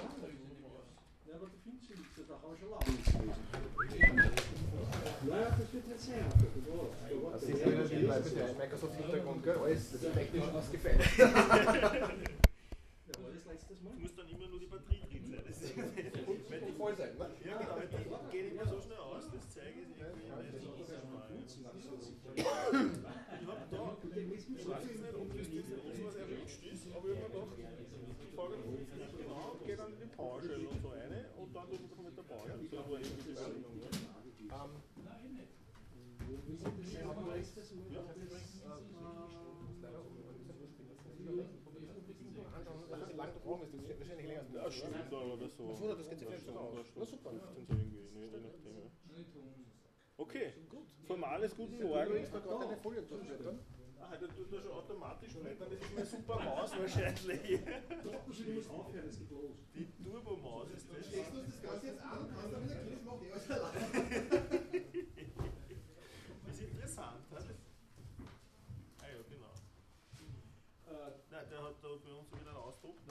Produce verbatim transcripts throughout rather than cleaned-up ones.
Ja, aber der findest du nichts, da kann man schon lange nichts lesen. Naja, das wird nicht sehr einfach. Das ist ja wie Leute mit Microsoft-Hintergrund, gell? Alles technisch ausgefeilt. Ja, war das letztes Mal? Du musst dann immer nur die Batterie drin sein. Das ist wenn die voll sein, ne? Ja, genau, weil die gehen immer so schnell aus, das zeige ich irgendwie nicht so mal. Ich habe da, ich weiß jetzt nicht, ob das jetzt uns was erwünscht ist, aber ich habe mir gedacht, die Folge fünf nicht genau und gehe dann in die PowerShell und so rein und dann tun wir mit der PowerShell. So war eben die Überlegung. Ähm, lang du brauchst, das ist wahrscheinlich länger. Ja, Stunde oder so. Achso, das geht sicher schon aus. Na super. So irgendwie, je nachdem. Okay, formales guten Morgen. Ist da gerade eine Folie durchblättern? Ah, der tut da schon automatisch blättern, das ist meine super Maus wahrscheinlich. Du musst aufhören, es geht los. Die Turbo-Maus ist das. Steckst du das Ganze jetzt an und kannst dann wieder gehen, das macht eh alles allein. Das ist interessant, hat das? Ah ja, genau. Äh, nein, der hat da bei uns wieder einen Ausdruck, ne?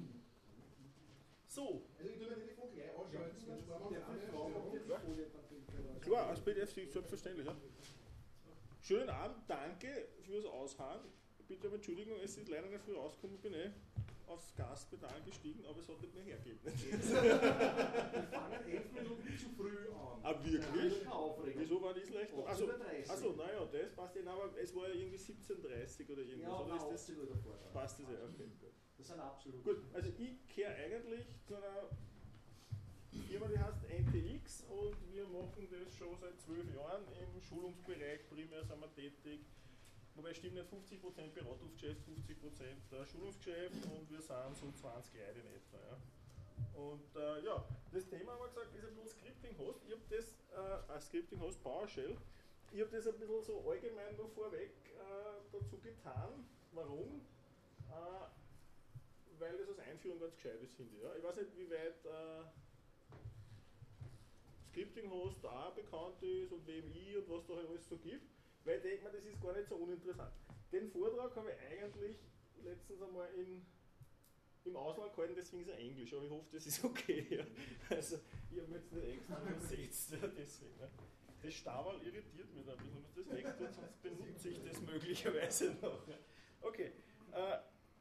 So. Also ich tue mein Telefon gleich ausschalten, dann sparen wir Klar, als P D F selbstverständlich, ja. Schönen Abend, danke fürs Ausharren. Bitte um Entschuldigung, es ist leider nicht früh rausgekommen, ich bin eh aufs Gaspedal gestiegen, aber es hat nicht mehr hergegeben. Wir fangen elf Minuten zu früh an. Ah, wirklich? Ja, wieso war das leicht? Achso, dreißig. achso, naja, das passt ja, aber es war ja irgendwie siebzehn Uhr dreißig oder irgendwas. Ja, oder ist das, achtzehn Uhr davor. passt das ja, okay, gut. Das sind absolut. Gut, also ich kehre eigentlich zu einer Firma, die heißt N T X und wir machen das schon seit zwölf Jahren im Schulungsbereich, primär sind wir tätig. Wobei stimmt nicht, fünfzig Prozent Beratungsgeschäft, fünfzig Prozent Schulungsgeschäft und wir sind so zwanzig Leute in etwa. Ja. Und äh, ja, das Thema haben wir gesagt, ist ein bisschen Scripting-Host. Ich habe das, äh, als Scripting-Host PowerShell, ich habe das ein bisschen so allgemein noch vorweg äh, dazu getan. Warum? Äh, weil das als Einführung ganz gescheit ist, finde ich. Ja. Ich weiß nicht, wie weit äh, Scripting-Host auch bekannt ist und W M I und was da halt alles so gibt. Weil ich denke mir, das ist gar nicht so uninteressant. Den Vortrag habe ich eigentlich letztens einmal in, im Ausland gehalten, deswegen ist er Englisch, aber ich hoffe, das ist okay. Ja. Also, ich habe mich jetzt nicht extra übersetzt, ja, deswegen. Ja. Das Staval irritiert mich da ein bisschen, ich muss das wegtun, sonst benutze ich das möglicherweise noch. Ja. Okay, äh,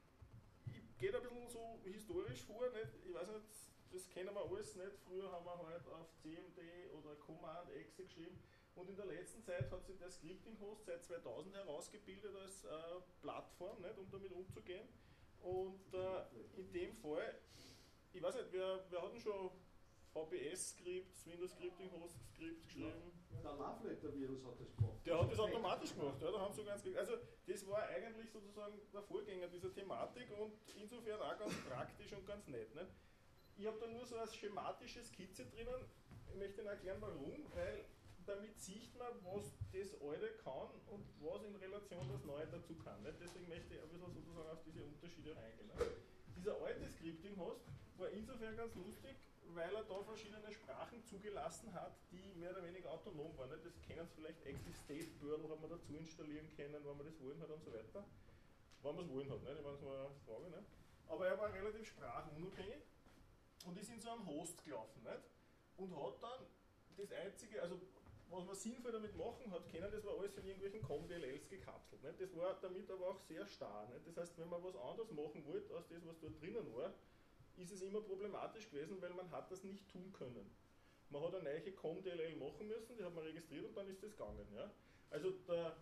ich gehe da ein bisschen so historisch vor, nicht? Ich weiß nicht, das kennen wir alles nicht. Früher haben wir halt auf C M D oder Command-Exe geschrieben. Und in der letzten Zeit hat sich der Scripting-Host seit zweitausend herausgebildet als äh, Plattform, nicht, um damit umzugehen. Und äh, in dem Fall, ich weiß nicht, wer, wer hat denn schon V B S-Skripts, Windows Scripting-Host-Skripts geschrieben? Der Love-Letter-Virus hat das gemacht. Der hat das automatisch gemacht, ja, da haben sie ganz, also das war eigentlich sozusagen der Vorgänger dieser Thematik und insofern auch ganz praktisch und ganz nett. Nicht? Ich habe da nur so eine schematische Skizze drinnen, ich möchte Ihnen erklären warum, weil damit sieht man, was das Alte kann und was in Relation das Neue dazu kann. Nicht? Deswegen möchte ich ein bisschen sozusagen auf diese Unterschiede reingehen. Nicht? Dieser alte Scripting-Host war insofern ganz lustig, weil er da verschiedene Sprachen zugelassen hat, die mehr oder weniger autonom waren. Nicht? Das kennen Sie vielleicht, Active State Burl hat man dazu installieren können, wenn man das wollen hat und so weiter. Wenn man es wollen hat, nicht? Ich meine, das war eine Frage. Nicht? Aber er war relativ sprachunabhängig und ist in so einem Host gelaufen. Nicht? Und hat dann das einzige, also was man sinnvoll damit machen hat können, das war alles in irgendwelchen Com D L Ls gekapselt. Nicht? Das war damit aber auch sehr starr. Nicht? Das heißt, wenn man was anderes machen wollte, als das, was dort drinnen war, ist es immer problematisch gewesen, weil man hat das nicht tun können. Man hat eine neue Com D L L machen müssen, die hat man registriert und dann ist das gegangen. Ja? Also der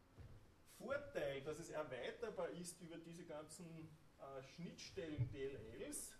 Vorteil, dass es erweiterbar ist über diese ganzen äh, Schnittstellen-D L Ls,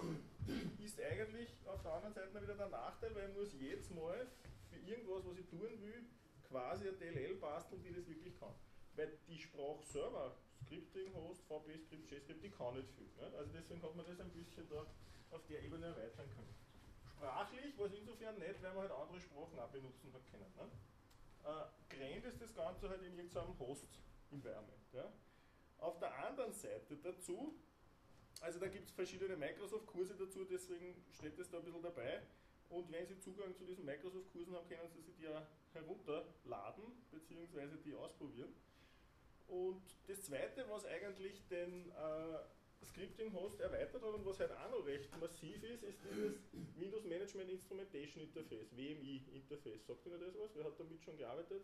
ist eigentlich auf der anderen Seite wieder der Nachteil, weil ich muss jedes Mal für irgendwas, was ich tun will, quasi eine D L L basteln, die das wirklich kann. Weil die Sprache selber, Scripting, Host, V B Script, JScript, die kann nicht viel. Ne? Also deswegen hat man das ein bisschen da auf der Ebene erweitern können. Sprachlich war es insofern nicht, weil man halt andere Sprachen auch benutzen hat können. Ne? Äh, Grenzt ist das Ganze halt in irgendeinem Host-Environment. Ja? Auf der anderen Seite dazu, also da gibt es verschiedene Microsoft-Kurse dazu, deswegen steht das da ein bisschen dabei. Und wenn Sie Zugang zu diesen Microsoft-Kursen haben, können Sie sich die ja herunterladen, beziehungsweise die ausprobieren. Und das Zweite, was eigentlich den äh, Scripting Host erweitert hat und was halt auch noch recht massiv ist, ist dieses Windows Management Instrumentation Interface, W M I Interface. Sagt Ihnen das was? Wer hat damit schon gearbeitet?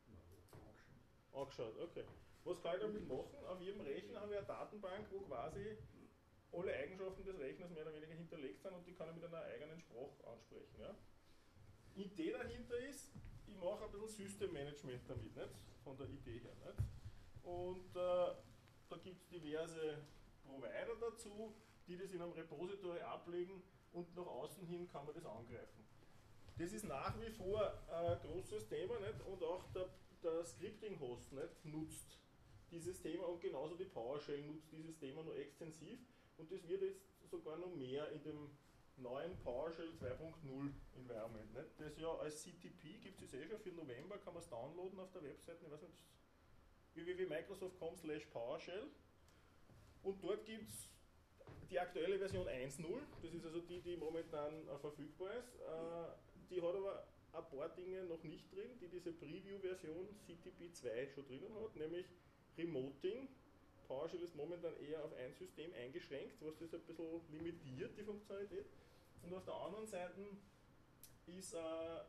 Angeschaut, okay. Was kann ich damit machen? Auf jedem Rechner habe ich eine Datenbank, wo quasi alle Eigenschaften des Rechners mehr oder weniger hinterlegt sind und die kann ich mit einer eigenen Sprache ansprechen. Ja? Idee dahinter ist, ich mache ein bisschen System Management damit, nicht? Von der Idee her. Nicht? Und äh, da gibt es diverse Provider dazu, die das in einem Repository ablegen und nach außen hin kann man das angreifen. Das ist nach wie vor ein großes Thema, nicht? Und auch der, der Scripting-Host nicht, nutzt dieses Thema und genauso die PowerShell nutzt dieses Thema nur extensiv und das wird jetzt sogar noch mehr in dem neuen PowerShell zwei Punkt null Environment. Nicht? Das ja als C T P gibt es eh schon, für November kann man es downloaden auf der Webseite, ich weiß nicht, w w w punkt microsoft punkt com slash PowerShell und dort gibt es die aktuelle Version eins Punkt null, das ist also die, die momentan äh, verfügbar ist. Äh, die hat aber ein paar Dinge noch nicht drin, die diese Preview-Version C T P zwei schon drinnen hat, nämlich Remoting. PowerShell ist momentan eher auf ein System eingeschränkt, was das ein bisschen limitiert, die Funktionalität. Und auf der anderen Seite ist äh, ein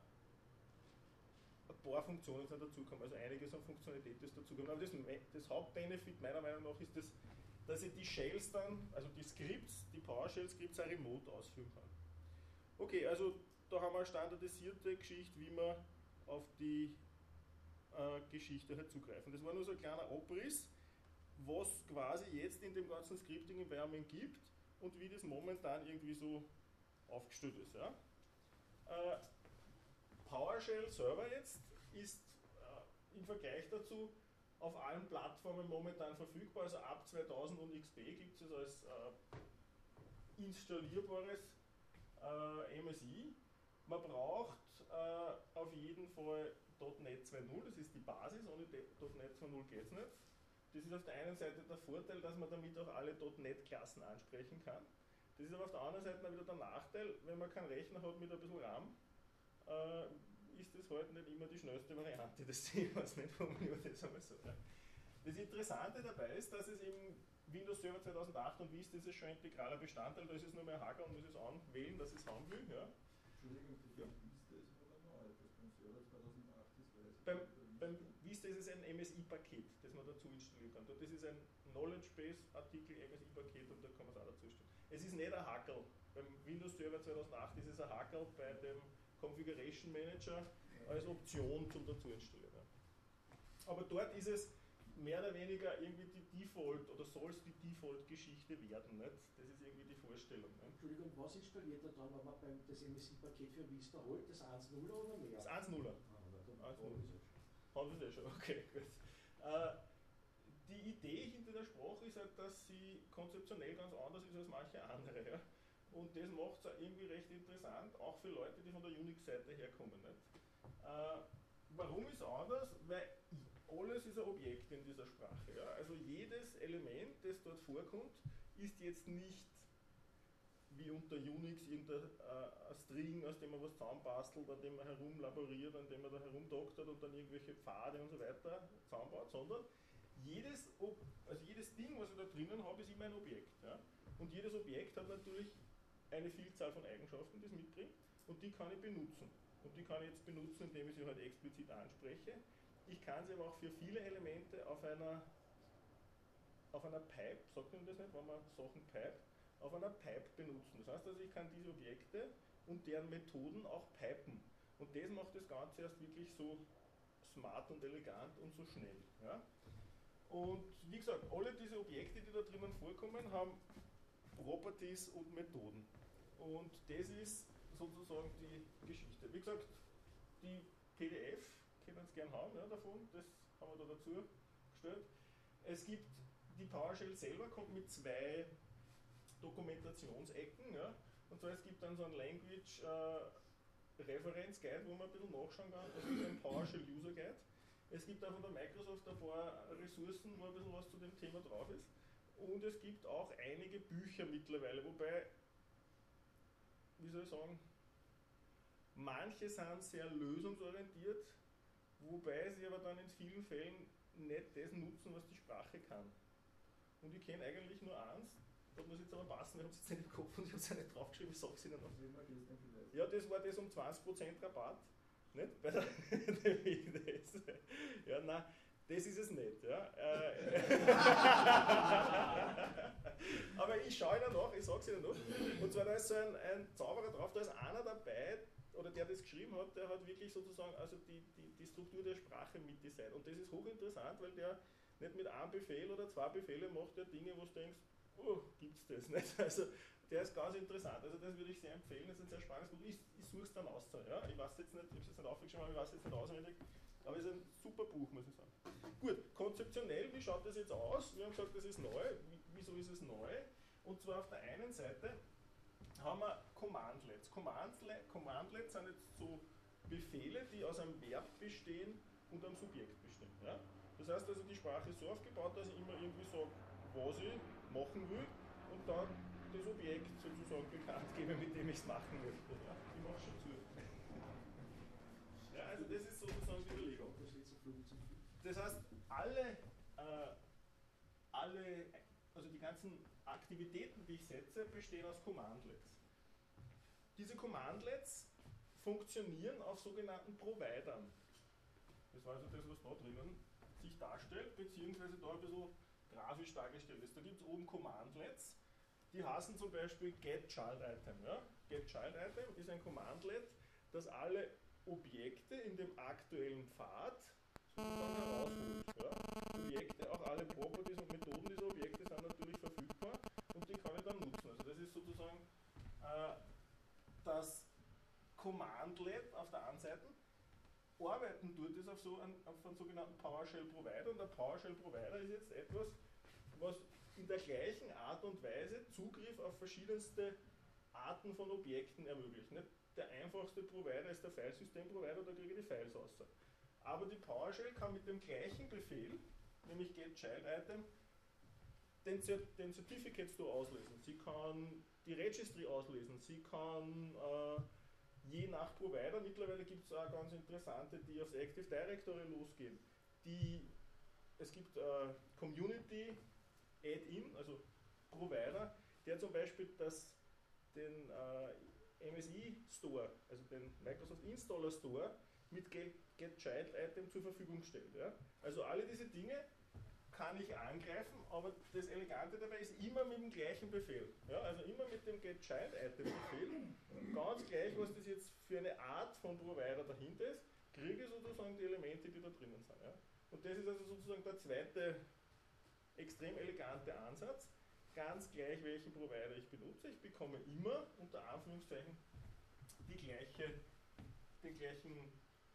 paar Funktionen sind dazugekommen, also einiges an Funktionalität ist dazugekommen. Aber das, das Hauptbenefit meiner Meinung nach ist das, dass ich die Shells dann, also die Scripts, die PowerShell-Scripts auch remote ausführen kann. Okay, also da haben wir eine standardisierte Geschichte, wie man auf die äh, Geschichte halt zugreifen. Das war nur so ein kleiner Abriss, was quasi jetzt in dem ganzen Scripting-Environment gibt und wie das momentan irgendwie so aufgestellt ist. Ja? Äh, PowerShell Server jetzt ist äh, im Vergleich dazu auf allen Plattformen momentan verfügbar, also ab zweitausend und X P gibt es als äh, installierbares äh, M S I. Man braucht äh, auf jeden Fall .NET zwei Punkt null, das ist die Basis, ohne .NET zwei Punkt null geht es nicht. Das ist auf der einen Seite der Vorteil, dass man damit auch alle .NET-Klassen ansprechen kann. Das ist aber auf der anderen Seite wieder der Nachteil, wenn man keinen Rechner hat mit ein bisschen RAM, äh, ist das halt nicht immer die schnellste Variante des Themas, nicht formulieren wir das einmal so. Ja. Das Interessante dabei ist, dass es im Windows Server zweitausendacht und Vista ist es schon integraler Bestandteil, da ist es nur mehr Hacker und muss es anwählen, dass es haben will. Ja. Entschuldigung, die Ja. Vista ist aber neu, das beim Server zweitausendacht ist, weiß ich Beim, nicht. beim Vista ist es ein M S I-Paket, das man dazu installieren kann. Das ist ein Knowledge Base Artikel M S I-Paket und da kann man es auch dazu stellen. Es ist nicht ein Hackerl. Beim Windows Server zweitausendacht ist es ein Hackerl, bei dem Configuration Manager als Option zum dazu installieren. Ja. Aber dort ist es mehr oder weniger irgendwie die Default oder soll es die Default-Geschichte werden. Nicht? Das ist irgendwie die Vorstellung. Nicht? Entschuldigung, was installiert er dann, wenn man beim, das M S I-Paket für Vista holt? Das eins Punkt null oder mehr? Das eins Punkt null. Ah, na, dann eins hab Punkt null. ich's ja schon. Haben Sie das schon? Okay, gut. Äh, die Idee hinter der Sprache ist halt, dass sie konzeptionell ganz anders ist als manche andere. Ja? Und das macht es irgendwie recht interessant, auch für Leute, die von der Unix-Seite herkommen. Nicht? Äh, warum ist es anders? Weil alles ist ein Objekt in dieser Sprache. Ja? Also jedes Element, das dort vorkommt, ist jetzt nicht wie unter Unix irgendein äh, String, aus dem man was zusammenbastelt, an dem man herumlaboriert, an dem man da herumdoktert und dann irgendwelche Pfade und so weiter zusammenbaut, sondern jedes, also jedes Ding, was ich da drinnen habe, ist immer ein Objekt. Ja? Und jedes Objekt hat natürlich eine Vielzahl von Eigenschaften, die es mitbringt, und die kann ich benutzen. Und die kann ich jetzt benutzen, indem ich sie halt explizit anspreche. Ich kann sie aber auch für viele Elemente auf einer, auf einer Pipe, sagt man das nicht, wenn man Sachen pipe, auf einer Pipe benutzen. Das heißt also, ich kann diese Objekte und deren Methoden auch pipen. Und das macht das Ganze erst wirklich so smart und elegant und so schnell. Ja? Und wie gesagt, alle diese Objekte, die da drinnen vorkommen, haben Properties und Methoden. Und das ist sozusagen die Geschichte. Wie gesagt, die P D F können Sie gerne haben, ja, davon, das haben wir da dazu gestellt. Es gibt, die PowerShell selber kommt mit zwei Dokumentationsecken, ja, und zwar es gibt dann so ein Language äh, Reference Guide, wo man ein bisschen nachschauen kann, das ist ein PowerShell User Guide. Es gibt auch von der Microsoft ein paar Ressourcen, wo ein bisschen was zu dem Thema drauf ist. Und es gibt auch einige Bücher mittlerweile, wobei, wie soll ich sagen, manche sind sehr lösungsorientiert, wobei sie aber dann in vielen Fällen nicht das nutzen, was die Sprache kann. Und ich kenne eigentlich nur eins, das muss jetzt aber passen, ich habe es jetzt nicht im Kopf und ich habe es ja nicht draufgeschrieben, ich sage es Ihnen noch. Wie war das denn vielleicht? Ja, das war das um zwanzig Prozent Rabatt, nicht? Bei der D V Ds. Ja, nein, das ist es nicht. Ja. Aber ich schaue Ihnen nach, ich sage es Ihnen noch. Und zwar, da ist so ein, ein Zauberer drauf, da ist einer dabei, oder der das geschrieben hat, der hat wirklich sozusagen also die, die, die Struktur der Sprache mitdesignt. Und das ist hochinteressant, weil der nicht mit einem Befehl oder zwei Befehle macht der Dinge, wo du denkst, oh, gibt's das nicht? Also der ist ganz interessant. Also das würde ich sehr empfehlen, das ist ein sehr spannendes Buch. Ich, ich suche es dann aus. Ja? Ich weiß jetzt nicht, ich habe es jetzt nicht aufgeschrieben, aber ich weiß jetzt nicht auswendig. Aber es ist ein super Buch, muss ich sagen. Gut, konzeptionell, wie schaut das jetzt aus? Wir haben gesagt, das ist neu. Wieso ist es neu? Und zwar auf der einen Seite haben wir Commandlets. Commandlet, Commandlets sind jetzt so Befehle, die aus einem Verb bestehen und einem Subjekt bestehen. Ja? Das heißt also, die Sprache ist so aufgebaut, dass ich immer irgendwie sage, was ich machen will und dann das Objekt sozusagen bekannt gebe, mit dem ich es machen möchte. Ja? Ich mache schon zu. Ja, also das ist sozusagen die Überlegung. Das heißt, alle, äh, alle, also die ganzen Aktivitäten, die ich setze, bestehen aus Commandlets. Diese Commandlets funktionieren auf sogenannten Providern. Das war also das, was da drinnen sich darstellt, beziehungsweise da ein bisschen grafisch dargestellt ist. Da gibt es oben Commandlets, die heißen zum Beispiel getChildItem. Ja? getChildItem ist ein Commandlet, das alle Objekte in dem aktuellen Pfad sozusagen herausholt. Ja? Objekte, auch alle Properties und Methoden dieser Objekte sind natürlich verfügbar und die kann ich dann nutzen. Also das ist sozusagen äh, das Commandlet auf der einen Seite. Arbeiten tut es auf so einen, auf einen sogenannten PowerShell Provider und der PowerShell Provider ist jetzt etwas, was in der gleichen Art und Weise Zugriff auf verschiedenste Arten von Objekten ermöglicht. Nicht? Der einfachste Provider ist der Filesystem-Provider, da kriege ich die Files raus. Aber die PowerShell kann mit dem gleichen Befehl, nämlich getChildItem, den, den Certificate Store auslesen. Sie kann die Registry auslesen, sie kann äh, je nach Provider, mittlerweile gibt es auch ganz interessante, die aufs Active Directory losgehen. Die, es gibt äh, Community Add-in, also Provider, der zum Beispiel das, den äh, M S I Store, also den Microsoft Installer Store, mit getChildItem zur Verfügung stellt. Ja? Also alle diese Dinge kann ich angreifen, aber das Elegante dabei ist immer mit dem gleichen Befehl. Ja? Also immer mit dem getChildItem-Befehl. Ganz gleich, was das jetzt für eine Art von Provider dahinter ist, kriege ich sozusagen die Elemente, die da drinnen sind. Ja? Und das ist also sozusagen der zweite extrem elegante Ansatz. Ganz gleich, welchen Provider ich benutze, ich bekomme immer unter Anführungszeichen die gleiche, den gleichen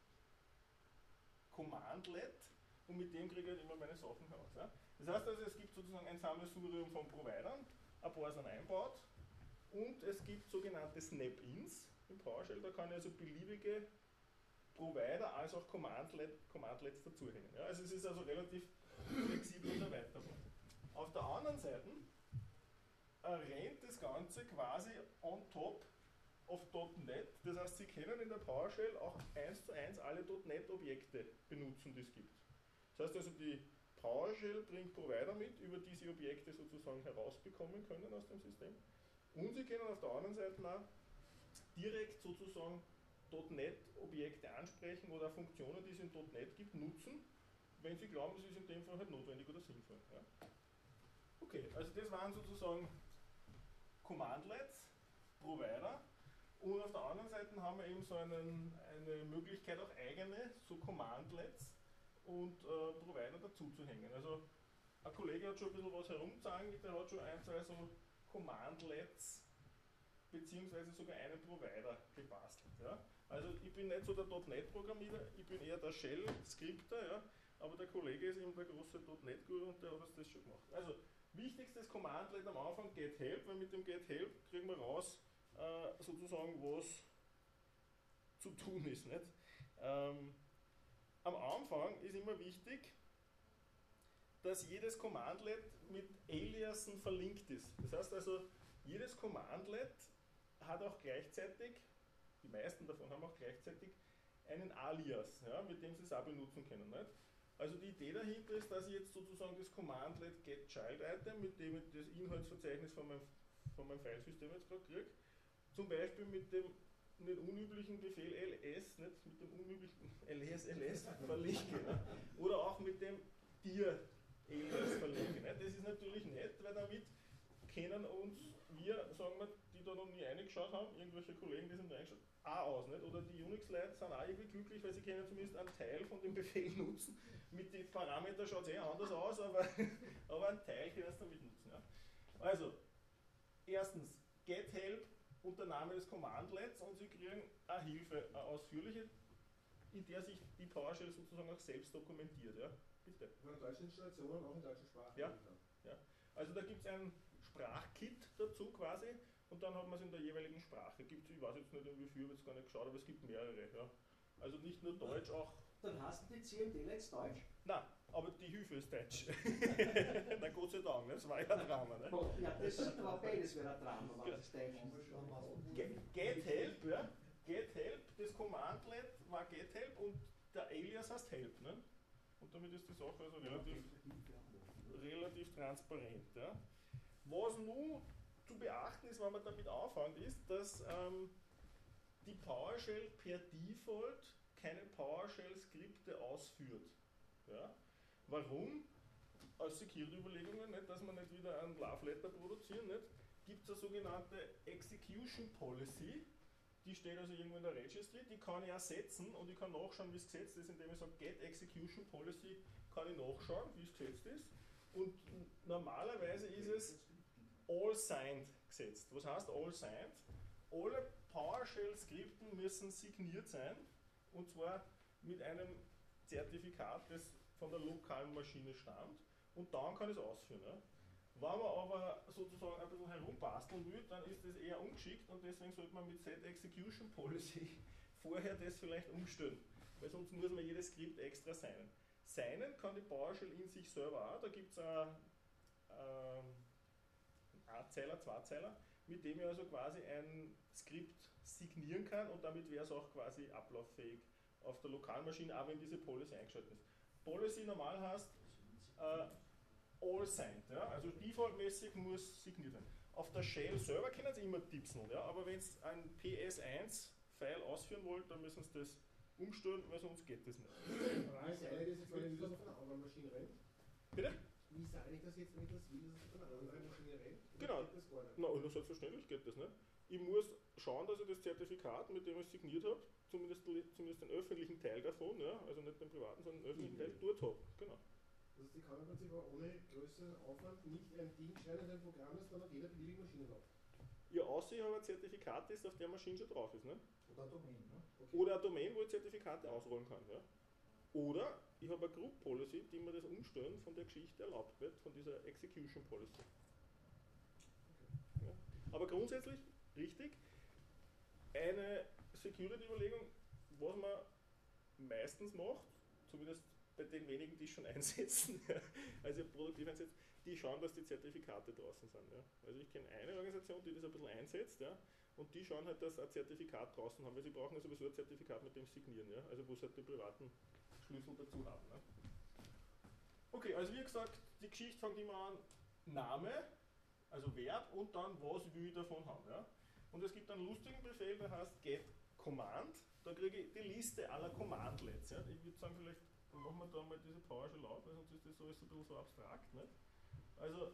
Commandlet und mit dem kriege ich halt immer meine Sachen heraus. Ja. Das heißt also, es gibt sozusagen ein Sammelsurium von Providern, ein paar sind einbaut und es gibt sogenannte Snap-ins im PowerShell, da kann ich also beliebige Provider als auch Commandlet, Commandlets dazuhängen. Ja. Also es ist also relativ flexibel und erweiterbar. Auf der anderen Seite äh, rennt das Ganze quasi on top of .NET. Das heißt, Sie können in der PowerShell auch eins zu eins alle .NET-Objekte benutzen, die es gibt. Das heißt also, die PowerShell bringt Provider mit, über die Sie Objekte sozusagen herausbekommen können aus dem System. Und Sie können auf der anderen Seite auch direkt sozusagen .NET-Objekte ansprechen oder Funktionen, die es in .NET gibt, nutzen, wenn Sie glauben, das ist in dem Fall halt notwendig oder sinnvoll. Ja. Okay, also das waren sozusagen Commandlets, Provider. Und auf der anderen Seite haben wir eben so einen, eine Möglichkeit, auch eigene, so Commandlets und äh, Provider dazu zu hängen. Also ein Kollege hat schon ein bisschen was herumgezeigt, der hat schon ein, zwei so Commandlets beziehungsweise sogar einen Provider gebastelt. Ja. Also ich bin nicht so der .NET-Programmierer, ich bin eher der Shell-Skripter, ja, aber der Kollege ist eben der große .NET-Guru und der hat uns das schon gemacht. Also wichtigstes Commandlet am Anfang getHelp, weil mit dem getHelp kriegen wir raus, äh, sozusagen was zu tun ist. Nicht? Ähm, am Anfang ist immer wichtig, dass jedes Commandlet mit Aliasen verlinkt ist. Das heißt also, jedes Commandlet hat auch gleichzeitig, die meisten davon haben auch gleichzeitig einen Alias, ja, mit dem Sie es auch benutzen können. Nicht? Also die Idee dahinter ist, dass ich jetzt sozusagen das Command-Let getChildItem, mit dem ich das Inhaltsverzeichnis von meinem, von meinem Filesystem jetzt gerade kriege, zum Beispiel mit dem nicht unüblichen Befehl ls, nicht mit dem unüblichen ls, ls verlinke, ne? Oder auch mit dem dir ls verlinke. Ne? Das ist natürlich nett, weil damit kennen uns wir, sagen wir, die da noch nie reingeschaut haben, irgendwelche Kollegen, die sind da reingeschaut, auch aus. Nicht? Oder die Unix-Leute sind auch irgendwie glücklich, weil sie können zumindest einen Teil von dem Befehl nutzen. Mit den Parametern schaut es eh anders aus, aber, aber einen Teil können sie damit nutzen. Ja? Also, erstens, getHelp und der Name des Commandlets und Sie kriegen eine Hilfe, eine ausführliche, in der sich die PowerShell sozusagen auch selbst dokumentiert. Ja? Bitte. Von der deutschen Installation und auch in deutschen Sprache. Ja. Ja. Also da gibt es ein Sprachkit dazu quasi und dann hat man es in der jeweiligen Sprache. Gibt's, ich weiß jetzt nicht, wie viel, ich habe jetzt gar nicht geschaut, aber es gibt mehrere. Ja. Also nicht nur Deutsch, auch. Dann hast du die C M D jetzt Deutsch? Nein, aber die Hilfe ist Deutsch. Na Gott sei Dank, das war ja ein Drama. Ne? Ja, das war beides wäre ein Drama, wenn das Deutsch ist. getHelp, ja. getHelp, das Commandlet war getHelp und der Alias heißt Help. Ne? Und damit ist die Sache also relativ, relativ transparent. Ja. Was nun zu beachten ist, wenn man damit anfängt, ist, dass ähm, die PowerShell per Default keine PowerShell-Skripte ausführt. Ja? Warum? Aus Security-Überlegungen, nicht, dass man nicht wieder ein Love-Letter produzieren, nicht, gibt es eine sogenannte Execution Policy, die steht also irgendwo in der Registry, die kann ich auch setzen und ich kann nachschauen, wie es gesetzt ist, indem ich sage, get Execution Policy, kann ich nachschauen, wie es gesetzt ist. Und normalerweise ist es all signed gesetzt. Was heißt all signed? Alle PowerShell-Skripten müssen signiert sein, und zwar mit einem Zertifikat, das von der lokalen Maschine stammt, und dann kann ich es ausführen. Ja. Wenn man aber sozusagen ein bisschen herumbasteln will, dann ist das eher ungeschickt und deswegen sollte man mit Set Execution Policy vorher das vielleicht umstellen, weil sonst muss man jedes Skript extra signen. Signen kann die PowerShell in sich selber auch, da gibt es ein Zeiler, Zweizeiler, mit dem ich also quasi ein Skript signieren kann und damit wäre es auch quasi ablauffähig auf der Lokalmaschine, auch wenn diese Policy eingeschaltet ist. Policy normal heißt äh, all signed, ja? Also defaultmäßig muss signiert sein. Auf der Shell selber können Sie immer tipsen, ja? Aber wenn Sie ein P S eins File ausführen wollt, dann müssen Sie das umstellen, weil sonst geht das nicht. Wie sage ich das jetzt, wenn ich das auf einer anderen Maschine rennt? Bitte? Wie sage ich das jetzt, wenn ich das will, dass es auf einer anderen Maschine rennt? Genau. Geht das gar nicht? Na, und selbstverständlich geht das nicht. Ich muss schauen, dass ich das Zertifikat, mit dem ich signiert habe, zumindest, zumindest den öffentlichen Teil davon, ja, also nicht den privaten, sondern den öffentlichen Teil dort habe. Genau. Das heißt, ich kann im Prinzip auch ohne größeren Aufwand nicht ein Ding schreiben in ein Programm, das dann auf jeder beliebigen Maschine läuft. Ja, außer ich habe ein Zertifikat, das auf der Maschine schon drauf ist. Ne? Oder ein Domain, ne? Okay. Oder ein Domain, wo ich Zertifikate ausrollen kann. Ja? Oder ich habe eine Group Policy, die mir das Umstellen von der Geschichte erlaubt wird, von dieser Execution Policy. Ja. Aber grundsätzlich, richtig, eine Security-Überlegung, was man meistens macht, zumindest bei den wenigen, die es schon einsetzen, also produktiv einsetzen, die schauen, dass die Zertifikate draußen sind. Ja. Also ich kenne eine Organisation, die das ein bisschen einsetzt, ja, und die schauen halt, dass sie ein Zertifikat draußen haben, weil sie brauchen ja sowieso ein Zertifikat mit dem Signieren, ja, also wo sie halt den privaten Schlüssel dazu haben. Ne. Okay, also wie gesagt, die Geschichte fängt immer an, Name, also Verb und dann was will ich davon haben. Ja. Und es gibt einen lustigen Befehl, der heißt get command, da kriege ich die Liste aller Commandlets. Ja. Ich würde sagen, vielleicht machen wir da mal diese PowerShell auf, weil sonst ist das alles ein bisschen so abstrakt. Nicht? Also,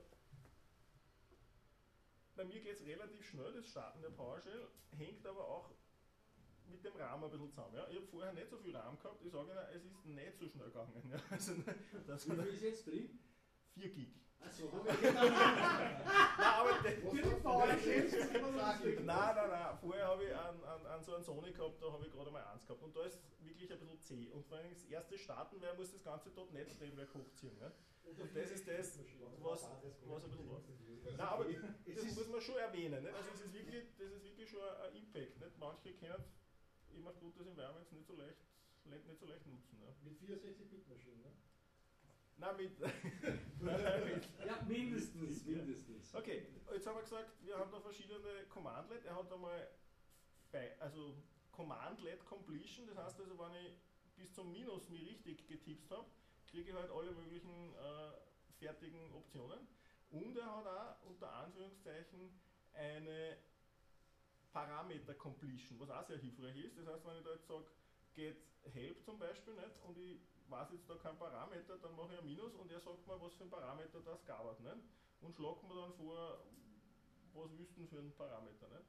bei mir geht es relativ schnell, das Starten der PowerShell, hängt aber auch mit dem RAM ein bisschen zusammen. Ja. Ich habe vorher nicht so viel RAM gehabt, ich sage Ihnen, es ist nicht so schnell gegangen. Ja. Also, das Wie viel ist jetzt drin? vier Gig. Achso, Nein, aber das, Was die hast du PowerShell denn? ist immer noch Sag lustig. ich. Nein, nein, nein. Vorher habe ich an, an, an so einen Sony gehabt, da habe ich gerade mal eins gehabt. Und da ist wirklich ein bisschen zäh. Und vor allem das erste Starten, wer muss das ganze .NET-Framework hochziehen. Ne? Und das ist das, was, was ein bisschen läuft. Nein, aber das muss man schon erwähnen. Nicht? Also es ist wirklich, das ist wirklich schon ein Impact. Nicht? Manche können immer gutes Environments nicht so leicht, nicht so leicht nutzen. Ne? Mit vierundsechzig Bit Maschinen, ne? Nein, mit. Nein, mit. Ja, mindestens, mindestens. Okay, jetzt haben wir gesagt, wir haben da verschiedene Commandlet. Er hat einmal bei, also Commandlet Completion, das heißt also, wenn ich bis zum Minus mich richtig getippt habe, kriege ich halt alle möglichen äh, fertigen Optionen. Und er hat auch unter Anführungszeichen eine Parameter-Completion, was auch sehr hilfreich ist. Das heißt, wenn ich da jetzt sage, get help zum Beispiel, nicht, und ich weiß jetzt da kein Parameter, dann mache ich ein Minus und er sagt mir, was für ein Parameter das gab, nicht? Und schlagt mir dann vor, was willst du denn für einen Parameter, nicht?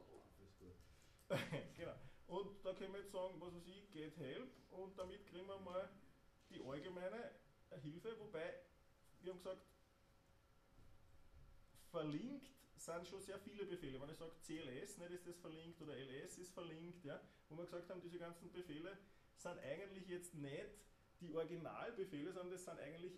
Genau. Und da können wir jetzt sagen, was weiß ich, get help, und damit kriegen wir mal die allgemeine Hilfe, wobei, wir haben gesagt, verlinkt sind schon sehr viele Befehle. Wenn ich sage C L S, nicht ist das verlinkt, oder L S ist verlinkt, ja, wo wir gesagt haben, diese ganzen Befehle sind eigentlich jetzt nicht die Originalbefehle, sondern das sind eigentlich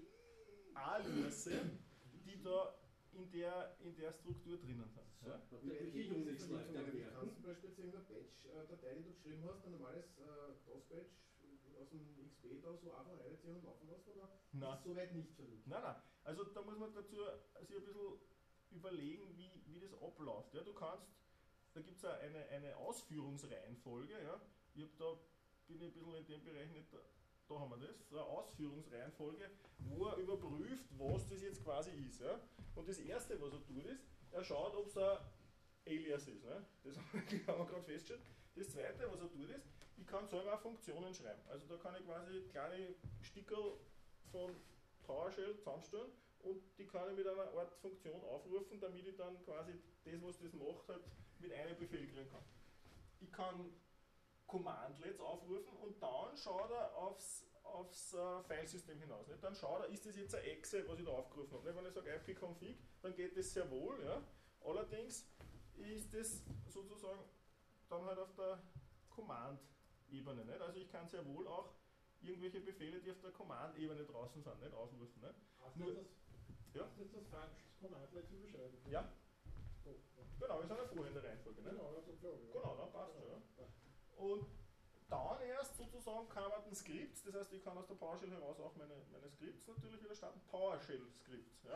Aliasse, die da in der, in der Struktur drinnen sind. So, Ja? natürlich Unix läuft Du ja kannst wieder. zum Beispiel jetzt irgendeine Batch-Datei, die du geschrieben hast, ein normales äh, DOS-Batch aus dem X P da so einfach reinziehen und laufen lassen, oder? Nein. Ist soweit nicht verlinkt. Nein, nein. Also da muss man dazu sich ein bisschen überlegen, wie, wie das abläuft. Ja, du kannst, da gibt es eine, eine Ausführungsreihenfolge. Ja. Ich hab da bin ich ein bisschen in dem Bereich nicht, da, da haben wir das, so eine Ausführungsreihenfolge, wo er überprüft, was das jetzt quasi ist. Ja. Und das erste, was er tut, ist, er schaut, ob es ein Alias ist. Ne. Das haben wir gerade festgestellt. Das zweite, was er tut, ist, ich kann selber auch Funktionen schreiben. Also da kann ich quasi kleine Stickerl von PowerShell zusammenstellen und die kann ich mit einer Art Funktion aufrufen, damit ich dann quasi das, was das macht, halt mit einem Befehl kriegen kann. Ich kann Commandlets aufrufen und dann schaut er aufs, aufs uh, Filesystem hinaus. Nicht? Dann schaut er, ist das jetzt eine Exe, was ich da aufgerufen habe. Nicht? Wenn ich sage ipconfig, dann geht das sehr wohl. Ja? Allerdings ist das sozusagen dann halt auf der Command-Ebene. Nicht? Also ich kann sehr wohl auch irgendwelche Befehle, die auf der Command-Ebene draußen sind, nicht aufrufen. Nicht? Hast Nur, du das, ja? hast du das falsch, das Commandlet zu beschreiben? Ja. Oh, ja. Genau, wir sind ja vorher in der Reihenfolge. Nicht? Genau, also klar. Ja. Genau, dann passt schon. Genau. Ja. Und dann erst sozusagen kann man den Skript, das heißt, ich kann aus der PowerShell heraus auch meine, meine Skripts natürlich wieder starten, PowerShell-Skripts. Ja?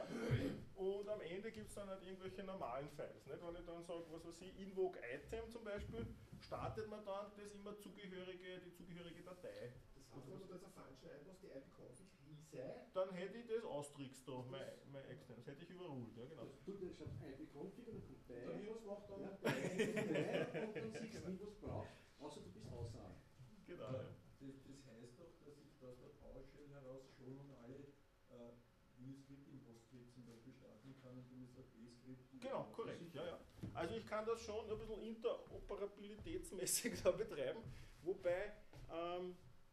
Und am Ende gibt es dann halt irgendwelche normalen Files. Nicht? Wenn ich dann sage, was weiß ich, invoke item zum Beispiel, startet man dann das immer zugehörige, die zugehörige Datei. Das heißt, wenn du da jetzt eine Function einbaust, die ipconfig hieße, Dann hätte ich das austrickst da, mein, mein externes, hätte ich überholt. Ja, genau. Also du das schaust ipconfig und dann kommt der bei Minus macht dann ja, ja. bei und dann siehst du nie, was braucht, außer du bist außerhalb. Genau. Ja, Ja. das, das heißt doch, dass ich aus der PowerShell heraus schon alle äh, Script-Import-Skript zum Beispiel starten kann, indem ich sage, E-Skript. Genau, korrekt, ja, ja. Also ich kann das schon ein bisschen interoperabilitätsmäßig da betreiben, wobei ähm,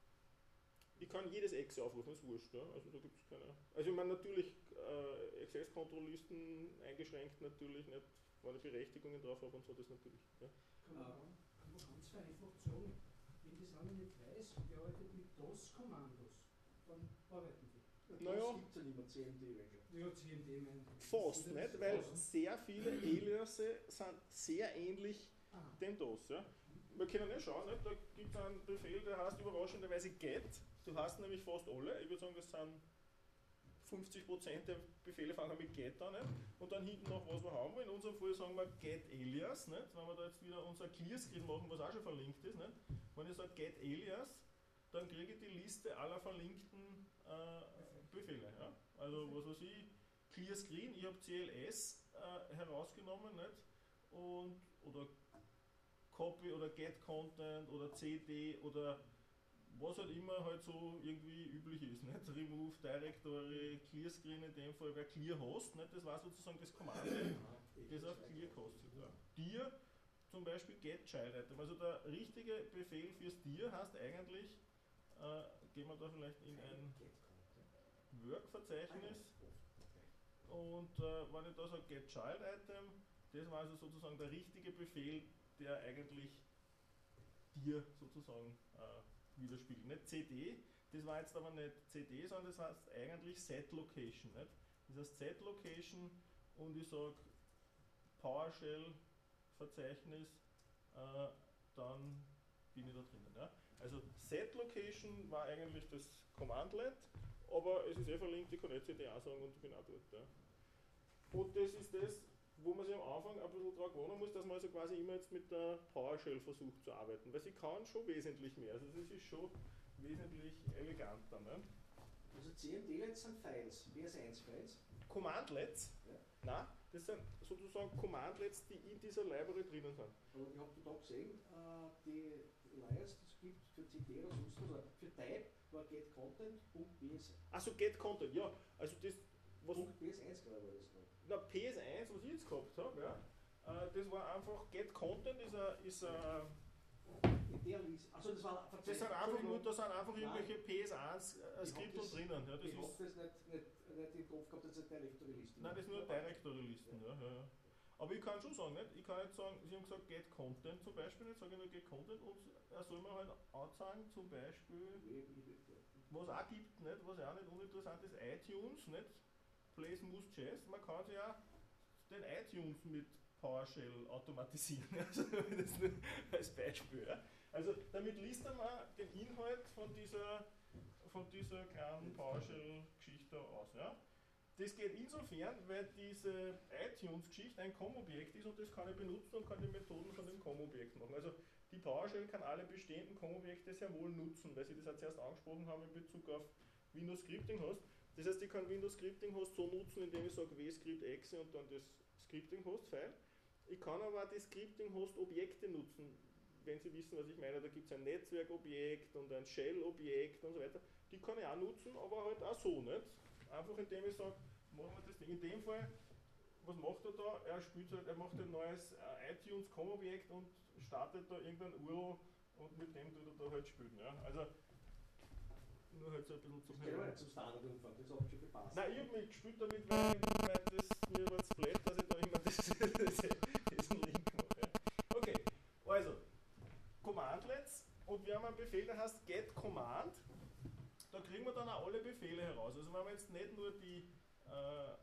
ich kann jedes Exe aufrufen, ist wurscht. Ja? Also da gibt es keine. Also ich meine natürlich äh, Access-Control-Listen eingeschränkt natürlich, nicht, wenn ich Berechtigungen drauf habe und so, das natürlich. Ja. Kann man, kann man ganz vereinfacht sagen, wenn das einer nicht weiß, wer arbeitet mit DOS-Kommandos, dann arbeiten die. Naja. Das gibt es ja nicht mehr, C M D. Ja, C M D mein. Fast nicht, weil sehr viele Aliasse sind sehr ähnlich Ah, dem DOS. Ja. Wir können ja schauen, nicht? Da gibt es einen Befehl, der heißt überraschenderweise get. Du hast nämlich fast alle. Ich würde sagen, das sind fünfzig Prozent der Befehle fangen mit get an. Nicht? Und dann hinten noch, was wir haben. In unserem Fall sagen wir get alias. Nicht? Wenn wir da jetzt wieder unser Clear-Screen machen, was auch schon verlinkt ist. Nicht? Wenn ich sage get alias, dann kriege ich die Liste aller verlinkten äh, Befehle. Ja? Also was weiß ich, Clear-Screen, ich habe C L S äh, herausgenommen. Nicht? Und, oder Copy oder Get Content oder C D oder was halt immer halt so irgendwie üblich ist. Nicht? Remove Directory, Clear Screen in dem Fall wäre Clear Host, nicht? Das war sozusagen das Command, das auf Clear kostet. Ja. Dir zum Beispiel Get Child Item. Also der richtige Befehl fürs Dir heißt eigentlich, äh, gehen wir da vielleicht in ein Work-Verzeichnis und äh, wenn ich da sage Get Child Item, das war also sozusagen der richtige Befehl, der eigentlich dir sozusagen äh, widerspiegelt. Nicht C D, das war jetzt aber nicht C D, sondern das heißt eigentlich Set Location. Nicht? Das heißt Set Location und ich sage PowerShell Verzeichnis, äh, dann bin ich da drinnen. Ja? Also Set Location war eigentlich das Commandlet, aber es ist eh verlinkt, ich kann nicht C D auch sagen und ich bin auch dort. Ja? Und das ist das, wo man sich am Anfang ein bisschen daran gewöhnen muss, dass man also quasi immer jetzt mit der PowerShell versucht zu arbeiten, weil sie kann schon wesentlich mehr, also das ist schon wesentlich eleganter. Ne? Also C M D-Lets sind Files, P S eins Files. Commandlets? Ja. Nein, das sind sozusagen Commandlets, die in dieser Library drinnen sind. Aber ich habe da gesehen, äh, die Layers, die es gibt für C D oder sonst was, oder für Type war getContent.ps. Also get content, ja. Also das, was P S eins glaube ich war das noch. na, P S eins, was ich jetzt gehabt habe, ja, äh, das war einfach get content ist ein, ist ein In der Liste. Also das war das sind einfach nur, da sind einfach irgendwelche P S eins äh, Ich Skripte hab das- drinnen. Ja, das ich habe ist, das nicht, nicht, nicht im Kopf gehabt, das ist eine Directory-Liste. nein, das ist nur Directory-Listen. Ja, ja, ja. Aber ich kann schon sagen, nicht? Ich kann jetzt sagen, Sie haben gesagt get content zum Beispiel, jetzt sage ich nur get content und er soll mir halt anzeigen, zum Beispiel, was auch gibt, nicht? Was ja auch nicht uninteressant ist, iTunes, nicht? Plays Moose Jazz, man kann sich ja den iTunes mit PowerShell automatisieren, also das nur als Beispiel. Ja. Also damit liest er mal den Inhalt von dieser, von dieser kleinen PowerShell-Geschichte aus. Ja. Das geht insofern, weil diese iTunes-Geschichte ein C O M-Objekt ist und das kann ich benutzen und kann die Methoden von dem C O M-Objekt machen. Also die PowerShell kann alle bestehenden C O M-Objekte sehr wohl nutzen, weil sie das ja zuerst angesprochen haben in Bezug auf Windows Scripting Host. Das heißt, ich kann Windows Scripting Host so nutzen, indem ich sage W-Script exe und dann das Scripting Host File. Ich kann aber auch die Scripting Host Objekte nutzen, wenn Sie wissen, was ich meine. Da gibt es ein Netzwerkobjekt und ein Shell-Objekt und so weiter. Die kann ich auch nutzen, aber halt auch so nicht. Einfach indem ich sage, machen wir das Ding. In dem Fall, was macht er da? Er spielt halt, er macht ein neues äh, iTunes C O M-Objekt und startet da irgendein U R L und mit dem tut er da halt spielen. Ja. Also nur halt so ein bisschen zum Das kann man nicht zum Standard umfahren, das hat schon gepasst. Nein, ich habe mich gespielt damit, weil, weil das mir war zu blöd, dass ich da immer das, diesen Link mache. Ja. Okay, also Commandlets und wir haben einen Befehl, der heißt get command. Da kriegen wir dann auch alle Befehle heraus. Also wenn wir jetzt nicht nur die, äh,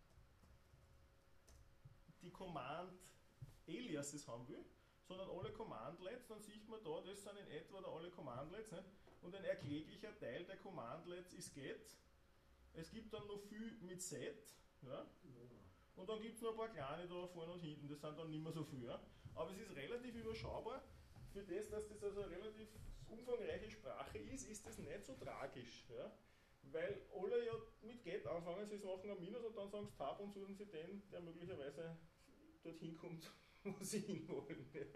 die Command Aliases haben will, sondern alle Commandlets, dann sieht man da, das sind in etwa da alle Commandlets. Nicht? Und ein erkläglicher Teil der Commandlets ist get. Es gibt dann noch viel mit set. Ja? Und dann gibt es noch ein paar kleine da vorne und hinten, das sind dann nicht mehr so viel. Ja? Aber es ist relativ überschaubar. Für das, dass das also eine relativ umfangreiche Sprache ist, ist das nicht so tragisch. Ja? Weil alle ja mit get anfangen, sie machen ein Minus und dann sagen sie Tab und suchen sie den, der möglicherweise dorthin kommt, wo sie hinwollen. Ja?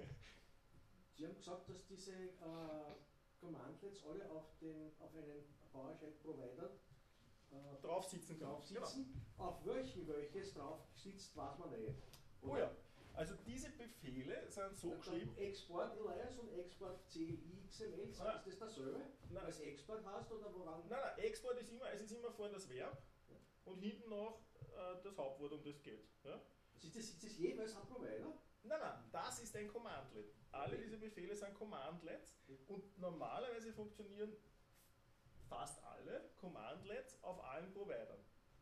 Sie haben gesagt, dass diese äh, Commandlets alle auf, den, auf einen PowerShell-Provider äh, Drauf sitzen kann. drauf sitzen. Genau. Auf welchen welches drauf sitzt, weiß man nicht. Oh ja, also diese Befehle sind so Dann geschrieben. Export Elias und Export C L I X M L, Ah. ist das dasselbe? Nein. Als Export hast oder woran? Nein, nein, Export ist immer, es ist immer vorne das Verb Ja. und hinten noch äh, das Hauptwort, um das geht. Ja? Ist das, ist das jeweils ein Provider? Nein, nein, das ist ein Commandlet. Alle diese Befehle sind Commandlets und normalerweise funktionieren fast alle Commandlets auf allen Providern.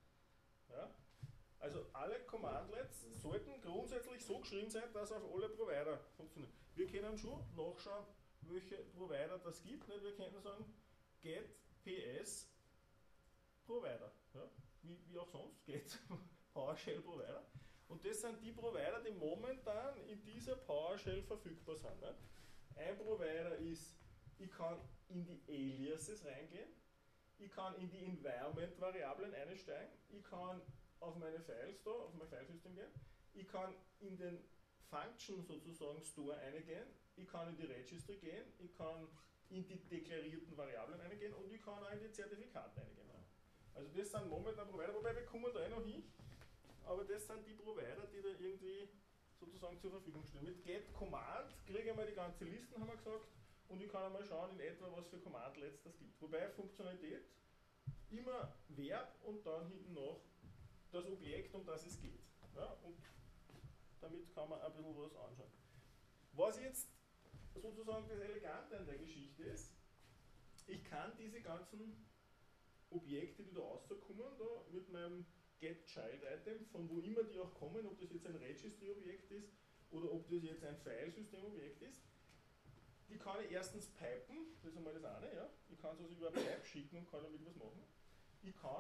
Ja? Also alle Commandlets sollten grundsätzlich so geschrieben sein, dass auf alle Provider funktionieren. Wir können schon nachschauen, welche Provider das gibt. Nicht? Wir können sagen get ps Provider. Ja? Wie, wie auch sonst, get PowerShell Provider. Und das sind die Provider, die momentan in dieser PowerShell verfügbar sind. Ne? Ein Provider ist, ich kann in die Aliases reingehen, ich kann in die Environment-Variablen einsteigen, ich kann auf meine Files da, auf mein Filesystem gehen, ich kann in den Function sozusagen Store eingehen, ich kann in die Registry gehen, ich kann in die deklarierten Variablen eingehen und ich kann auch in die Zertifikate eingehen. Also das sind momentan Provider, wobei wir kommen da eh noch hin. Aber das sind die Provider, die da irgendwie sozusagen zur Verfügung stehen. Mit get command kriege ich mal die ganze Liste, haben wir gesagt, und ich kann einmal schauen in etwa, was für Commandlets das gibt. Wobei Funktionalität immer Verb und dann hinten noch das Objekt, um das es geht. Ja, und damit kann man ein bisschen was anschauen. Was jetzt sozusagen das Elegante an der Geschichte ist, ich kann diese ganzen Objekte, die da rauskommen, da mit meinem GetChildItem, von wo immer die auch kommen, ob das jetzt ein Registry-Objekt ist oder ob das jetzt ein Filesystem-Objekt ist, die kann ich erstens pipen, das ist einmal das eine, ja. Ich kann es also über eine Pipe schicken und kann damit was machen. Ich kann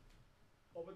aber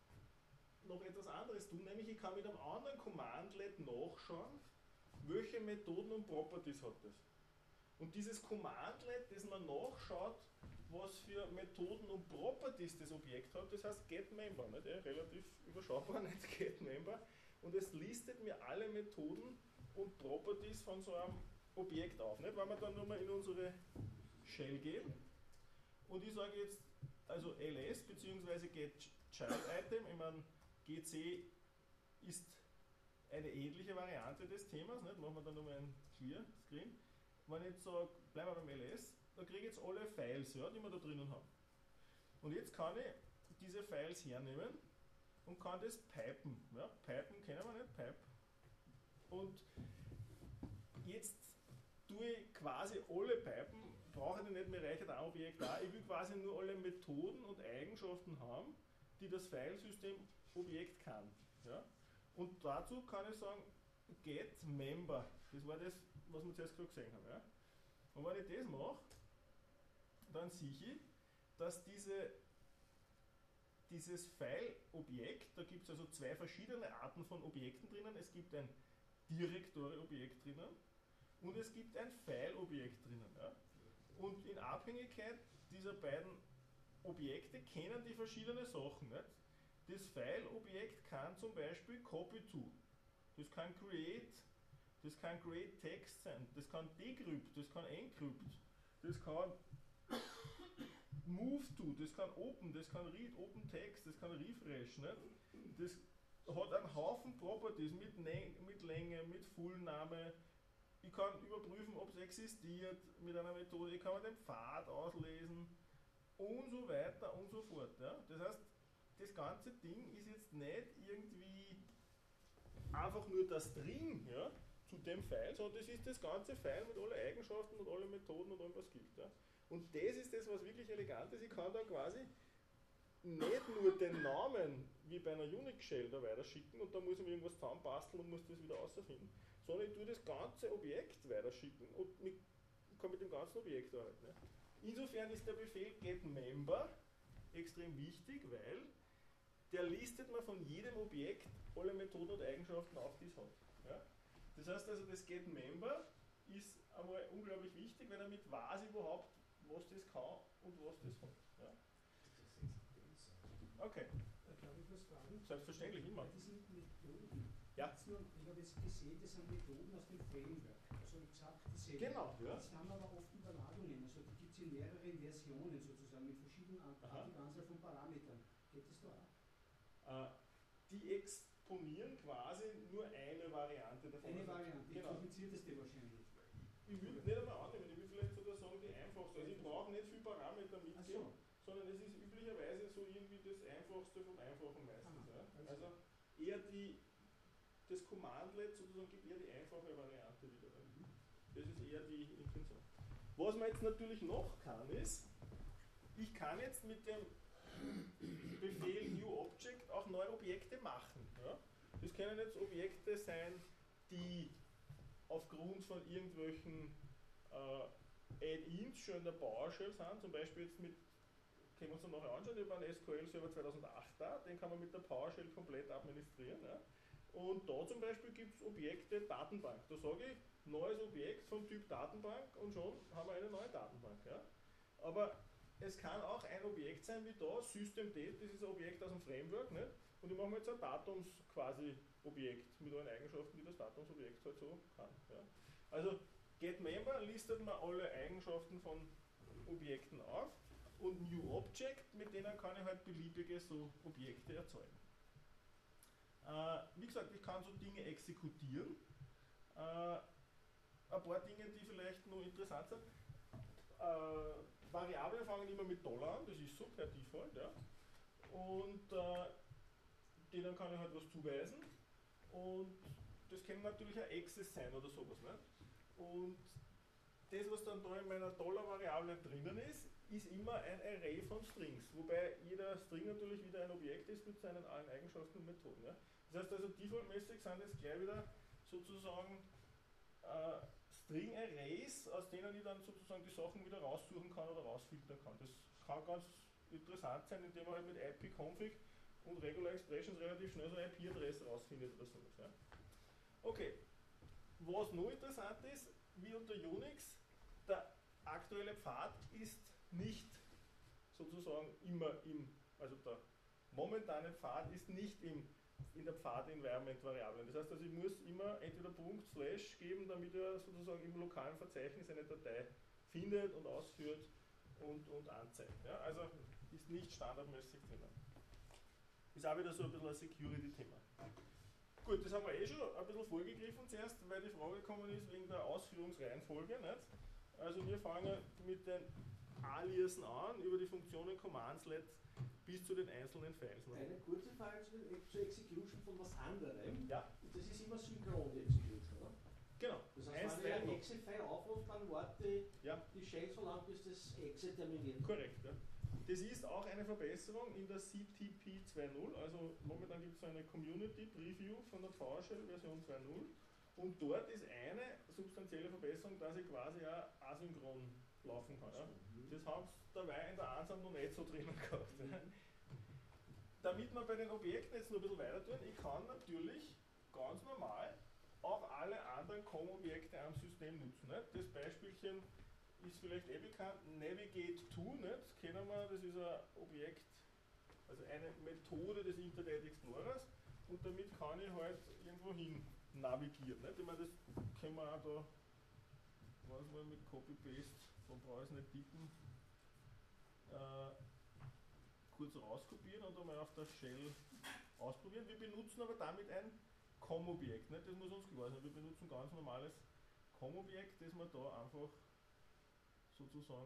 noch etwas anderes tun, nämlich ich kann mit einem anderen Commandlet nachschauen, welche Methoden und Properties hat das. Und dieses Commandlet, das man nachschaut, was für Methoden und Properties das Objekt hat, das heißt getMember, nicht? Ja, relativ überschaubar, nicht getMember. Und es listet mir alle Methoden und Properties von so einem Objekt auf. Nicht? Wenn wir dann nochmal in unsere Shell gehen und ich sage jetzt, also ls bzw. getChildItem, ich meine, gc ist eine ähnliche Variante des Themas, nicht? Machen wir dann nochmal ein Clear Screen. Wenn ich jetzt sage, bleiben wir beim ls, dann kriege ich jetzt alle Files, ja, die wir da drinnen haben. Und jetzt kann ich diese Files hernehmen und kann das pipen. Ja, pipen kennen wir nicht, pipe. Und jetzt tue ich quasi alle pipen, brauche ich nicht mehr, reicht ein Objekt da. Ich will quasi nur alle Methoden und Eigenschaften haben, die das Filesystem Objekt kann. Ja? Und dazu kann ich sagen, getMember. Das war das, was wir zuerst gerade gesehen haben. Ja? Und wenn ich das mache, dann sehe ich, dass diese, dieses File-Objekt, da gibt es also zwei verschiedene Arten von Objekten drinnen. Es gibt ein Directory-Objekt drinnen und es gibt ein File-Objekt drinnen. Ja? Und in Abhängigkeit dieser beiden Objekte kennen die verschiedene Sachen. Nicht? Das File-Objekt kann zum Beispiel copy-to, das kann create, das kann create text sein, das kann decrypt, das kann encrypt, das kann move to, das kann open, das kann read, open text, das kann refresh. Nicht? Das hat einen Haufen Properties mit, mit Länge, mit Fullname. Ich kann überprüfen, ob es existiert mit einer Methode, ich kann mir den Pfad auslesen und so weiter und so fort. Ja? Das heißt, das ganze Ding ist jetzt nicht irgendwie einfach nur der String, ja, zu dem File, sondern das ist das ganze File mit allen Eigenschaften und allen Methoden und allem, was es gibt. Ja. Und das ist das, was wirklich elegant ist. Ich kann da quasi nicht nur den Namen wie bei einer Unix-Shell da weiterschicken und da muss ich mir irgendwas zusammenbasteln und muss das wieder rausfinden, sondern ich tue das ganze Objekt weiterschicken und mit, kann mit dem ganzen Objekt arbeiten. Ja. Insofern ist der Befehl getMember extrem wichtig, weil der listet mir von jedem Objekt alle Methoden und Eigenschaften auf, die es hat. Ja? Das heißt also, das getMember ist einmal unglaublich wichtig, weil damit weiß ich überhaupt, was das kann und was das hat. Ja? Okay. Da glaube ich was fragen. Selbstverständlich, immer. Bei diesen Methoden, Ja. ich habe jetzt gesehen, das sind Methoden aus dem Framework. Also exakt dieselben. Genau, ja. Jetzt haben wir aber oft Überladungen, also die gibt es in mehreren Versionen sozusagen, mit verschiedenen artigen Anzahl von Parametern. Geht das da auch? Äh, die exponieren quasi nur eine Variante davon. Eine Variante, die genau. komplizierteste wahrscheinlich. Ich würde nicht einmal annehmen, ich würde vielleicht sogar sagen, die einfachste. Also ich brauche nicht viele Parameter mitgeben, so. Sondern es ist üblicherweise so irgendwie das einfachste vom Einfachen meistens. Aha, ja. Also eher die, das Commandlet sozusagen gibt eher die einfache Variante wieder. Mhm. Das ist eher die Intention. Was man jetzt natürlich noch kann ist, ich kann jetzt mit dem Befehl newObject auch neue Objekte machen. Ja? Das können jetzt Objekte sein, die aufgrund von irgendwelchen äh, Add-ins schon in der PowerShell sind, zum Beispiel jetzt mit, können wir uns dann nachher anschauen, über einen S Q L Server zweitausendacht da, den kann man mit der PowerShell komplett administrieren. Ja? Und da zum Beispiel gibt es Objekte Datenbank. Da sage ich, neues Objekt vom Typ Datenbank und schon haben wir eine neue Datenbank. Ja? Aber es kann auch ein Objekt sein wie da, systemd, das ist ein Objekt aus dem Framework, nicht? Und ich mache mir jetzt ein Datums quasi Objekt mit allen Eigenschaften, die das Datumsobjekt halt so kann. Ja? Also getMember listet man alle Eigenschaften von Objekten auf und newObject, mit denen kann ich halt beliebige so Objekte erzeugen. Äh, wie gesagt, ich kann so Dinge exekutieren. Äh, ein paar Dinge, die vielleicht noch interessant sind. Äh, Variablen fangen immer mit Dollar an, das ist so per Default. Ja. Und äh, denen kann ich halt was zuweisen. Und das können natürlich auch Access sein oder sowas. Nicht? Und das, was dann da in meiner Dollar-Variable drinnen ist, ist immer ein Array von Strings. Wobei jeder String natürlich wieder ein Objekt ist mit seinen allen Eigenschaften und Methoden. Ja. Das heißt also, defaultmäßig sind jetzt gleich wieder sozusagen äh, String-Arrays, aus denen ich dann sozusagen die Sachen wieder raussuchen kann oder rausfiltern kann. Das kann ganz interessant sein, indem man halt mit I P-Config und Regular Expressions relativ schnell so eine I P-Adresse rausfindet oder sowas. Ja. Okay, was noch interessant ist, wie unter Unix, der aktuelle Pfad ist nicht sozusagen immer im, also der momentane Pfad ist nicht im, in der Pfad-Environment-Variable. Das heißt, also ich muss immer entweder Punkt Slash geben, damit er sozusagen im lokalen Verzeichnis eine Datei findet und ausführt und, und anzeigt. Ja? Also ist nicht standardmäßig drin. Ist auch wieder so ein bisschen ein Security-Thema. Gut, das haben wir eh schon ein bisschen vorgegriffen zuerst, weil die Frage gekommen ist wegen der Ausführungsreihenfolge. Nicht? Also wir fangen mit den Aliasen an, über die Funktionen Command-Let bis zu den einzelnen Files. Eine kurze Frage zu den, zur Execution von was anderem. Ja. Das ist immer synchron, die Execution, oder? Genau. Das heißt, wenn ich ein Exe-File aufrufe, dann warte ich ja. die Shell so lange, bis das Exe terminiert. Korrekt, ja. Das ist auch eine Verbesserung in der C T P zwei Punkt null, also momentan gibt es so eine Community Preview von der PowerShell Version zwei Punkt null und dort ist eine substanzielle Verbesserung, dass ich quasi auch asynchron laufen kann. Ja. Das haben sie dabei in der Ansam noch nicht so drinnen gehabt. Ja. Damit wir bei den Objekten jetzt noch ein bisschen weiter tun, ich kann natürlich ganz normal auch alle anderen C O M-Objekte am System nutzen. Nicht? Das Beispielchen ist vielleicht eh bekannt, Navigate to, nicht? Kennen wir, das ist ein Objekt, also eine Methode des Internet Explorers und damit kann ich halt irgendwo hin navigieren. Nicht? Ich meine, das können wir auch da, was mal mit Copy-Paste, von brauche ich es nicht tippen, äh, kurz rauskopieren und einmal auf der Shell ausprobieren. Wir benutzen aber damit ein C O M-Objekt, nicht? Das muss uns klar sein. Wir benutzen ganz normales C O M-Objekt, das wir da einfach sozusagen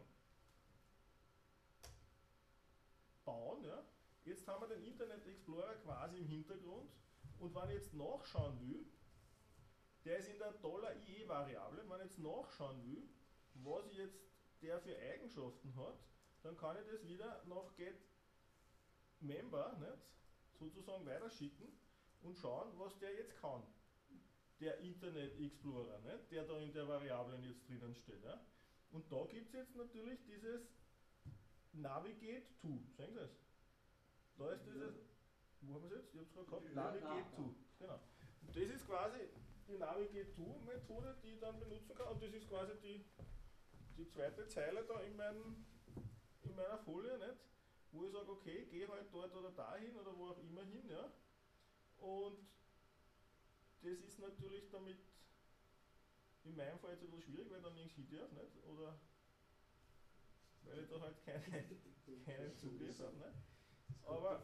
bauen. Ja. Jetzt haben wir den Internet Explorer quasi im Hintergrund und wenn ich jetzt nachschauen will, der ist in der $I E-Variable, wenn ich jetzt nachschauen will, was jetzt der für Eigenschaften hat, dann kann ich das wieder nach getMember nicht, sozusagen weiterschicken und schauen, was der jetzt kann. Der Internet Explorer, nicht, der da in der Variablen jetzt drinnen steht. Ja. Und da gibt es jetzt natürlich dieses Navigate to. Sehen Sie das? Da ist dieses, wo haben wir es jetzt? Ich habe es gerade gehabt, Navigate to. Genau. Und das ist quasi die Navigate to Methode, die ich dann benutzen kann. Und das ist quasi die, die zweite Zeile da in, meinem, in meiner Folie, nicht? Wo ich sage, okay, geh halt dort oder dahin oder wo auch immer hin. Ja? Und das ist natürlich damit in meinem Fall jetzt ein bisschen schwierig, weil ich dann nirgends hin darf, nicht? Oder weil ich da halt keine, keinen Zugriff habe. Nicht? Aber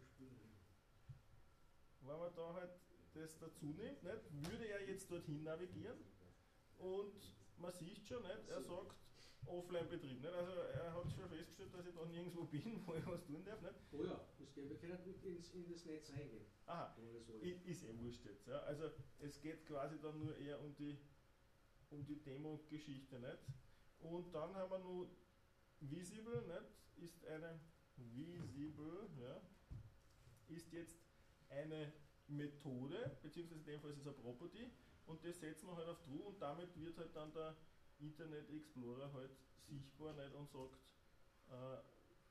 wenn man da halt das dazu nimmt, nicht, würde er jetzt dorthin navigieren und man sieht schon, nicht, er sagt Offline-Betrieb. Nicht? Also er hat schon festgestellt, dass ich da nirgendwo bin, wo ich was tun darf. Nicht? Oh ja, das geht, wir können nicht ins, in das Netz reingehen. Aha, ist eh wurscht jetzt. Ja. Also es geht quasi dann nur eher um die um die Demo-Geschichte, nicht? Und dann haben wir noch Visible, nicht? Ist eine Visible, ja, ist jetzt eine Methode, beziehungsweise in dem Fall ist es eine Property und das setzen wir halt auf True und damit wird halt dann der Internet Explorer halt sichtbar, nicht? Und sagt, äh,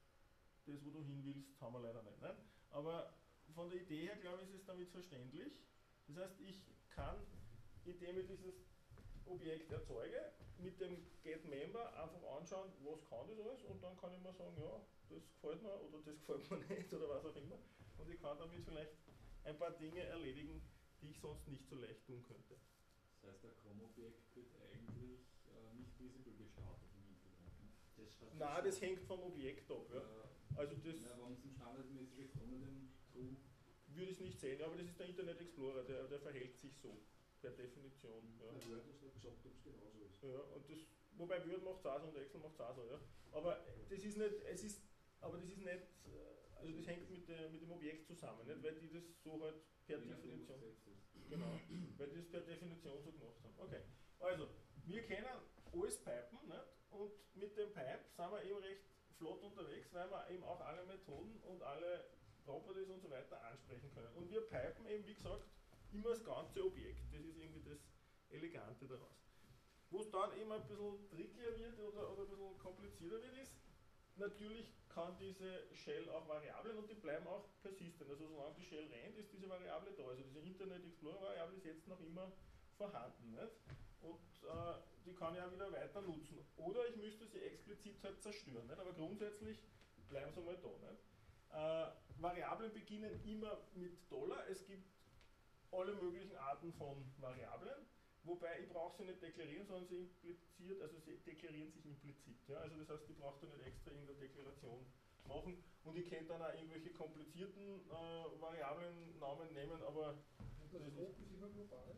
das wo du hin willst, haben wir leider nicht, nicht. Aber von der Idee her, glaube ich, ist es damit verständlich. Das heißt, ich kann, indem ich dieses Objekt erzeuge, mit dem getMember einfach anschauen, was kann das alles und dann kann ich mir sagen, ja, das gefällt mir oder das gefällt mir nicht oder was auch immer und ich kann damit vielleicht ein paar Dinge erledigen, die ich sonst nicht so leicht tun könnte. Das heißt, der C O M-Objekt wird eigentlich äh, nicht visible gestartet im Hintergrund. Ne? Das Nein, das hängt vom Objekt ab. Ja. Äh, also das ja, wenn es ein standardmäßig ist ohne den True, würde ich es nicht sehen, aber das ist der Internet Explorer, der, der verhält sich so. Per Definition. Ja. Bei Word hast du gesagt, ob es genauso ist. Ja, und das, wobei Word macht es auch so und Excel macht es auch so. Ja. Aber das ist nicht, es ist, aber das ist nicht, also das hängt mit, der, mit dem Objekt zusammen, nicht, weil die das so halt per Definition, genau, weil die das per Definition so gemacht haben. Okay, also wir kennen alles Pipen, nicht, und mit dem Pipe sind wir eben recht flott unterwegs, weil wir eben auch alle Methoden und alle Properties und so weiter ansprechen können. Und wir pipen eben, wie gesagt, immer das ganze Objekt. Das ist irgendwie das Elegante daraus. Wo es dann immer ein bisschen trickier wird oder, oder ein bisschen komplizierter wird, ist, natürlich kann diese Shell auch Variablen und die bleiben auch persistent. Also solange die Shell rennt, ist diese Variable da. Also diese Internet Explorer Variable ist jetzt noch immer vorhanden. Nicht? Und äh, die kann ich auch wieder weiter nutzen. Oder ich müsste sie explizit halt zerstören. Nicht? Aber grundsätzlich bleiben Sie mal da. Nicht? Äh, Variablen beginnen immer mit Dollar. Es gibt alle möglichen Arten von Variablen, wobei ich brauche sie nicht deklarieren, sondern sie impliziert, also sie deklarieren sich implizit. Ja? Also das heißt, ich brauche da nicht extra irgendeine Deklaration machen und ich könnte dann auch irgendwelche komplizierten äh, Variablennamen nehmen, aber Und das Scope ist immer global?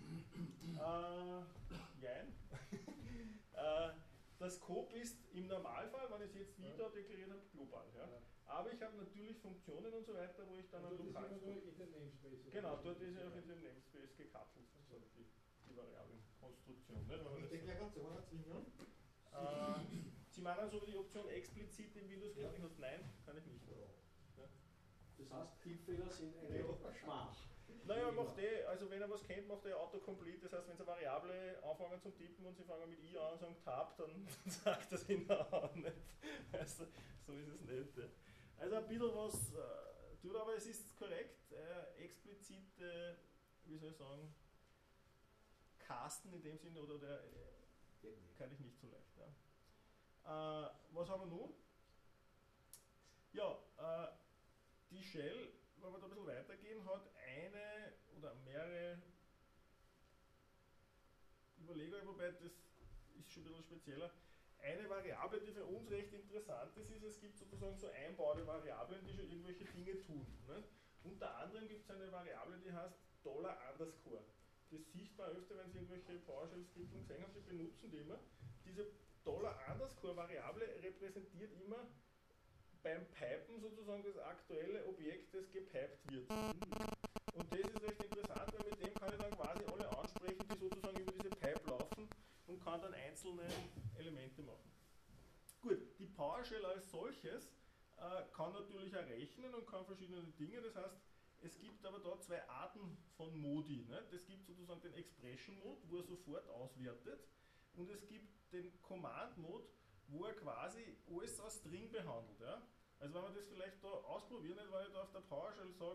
Äh, jein. äh, das Scope ist im Normalfall, wenn ich es jetzt wieder deklariert habe, global. Ja? Ja. Aber ich habe natürlich Funktionen und so weiter, wo ich dann Also ein das lokales ist immer nur in den Namespace. Genau, dort ist ja auch in dem Namespace gekappelt, sozusagen die, die Variablenkonstruktion. Nicht? Wenn man das Deklaration erzwingen? Äh, Sie meinen so die Option explizit im Windows ja. Linux? Nein, kann ich nicht. Ja. Das heißt, Tippfehler sind eine Ja. Schmach. Naja, macht eh, also wenn er was kennt, macht er Autocomplete. Das heißt, wenn Sie eine Variable anfangen zum Tippen und Sie fangen mit I an und sagen Tab, dann sagt das Ihnen auch nicht. Also, so ist es nicht. Ja. Also ein bisschen was äh, tut, aber es ist korrekt, äh, explizit, äh, wie soll ich sagen, casten in dem Sinne, oder der, äh, kann ich nicht so leicht. Ja. Äh, was haben wir nun? Ja, äh, die Shell, wenn wir da ein bisschen weitergehen, hat eine oder mehrere Überlegungen, wobei das ist schon ein bisschen spezieller. Eine Variable, die für uns recht interessant ist, ist, es gibt sozusagen so einbauende Variablen, die schon irgendwelche Dinge tun. Ne? Unter anderem gibt es eine Variable, die heißt Dollar Underscore. Das sieht man öfter, wenn Sie irgendwelche PowerShell-Skripten gesehen haben, die benutzen die immer. Diese Dollar Underscore Variable repräsentiert immer beim Pipen sozusagen das aktuelle Objekt, das gepiped wird. Und das ist recht interessant, weil mit dem kann ich dann quasi alle ansprechen, die sozusagen über diese Pipe laufen und kann dann einzelne Elemente machen. Gut, die PowerShell als solches äh, kann natürlich auch rechnen und kann verschiedene Dinge, das heißt, es gibt aber da zwei Arten von Modi. Ne? Es gibt sozusagen den Expression Mode, wo er sofort auswertet, und es gibt den Command Mode, wo er quasi alles als String behandelt. Ja? Also wenn wir das vielleicht da ausprobieren, nicht, wenn ich da auf der PowerShell sage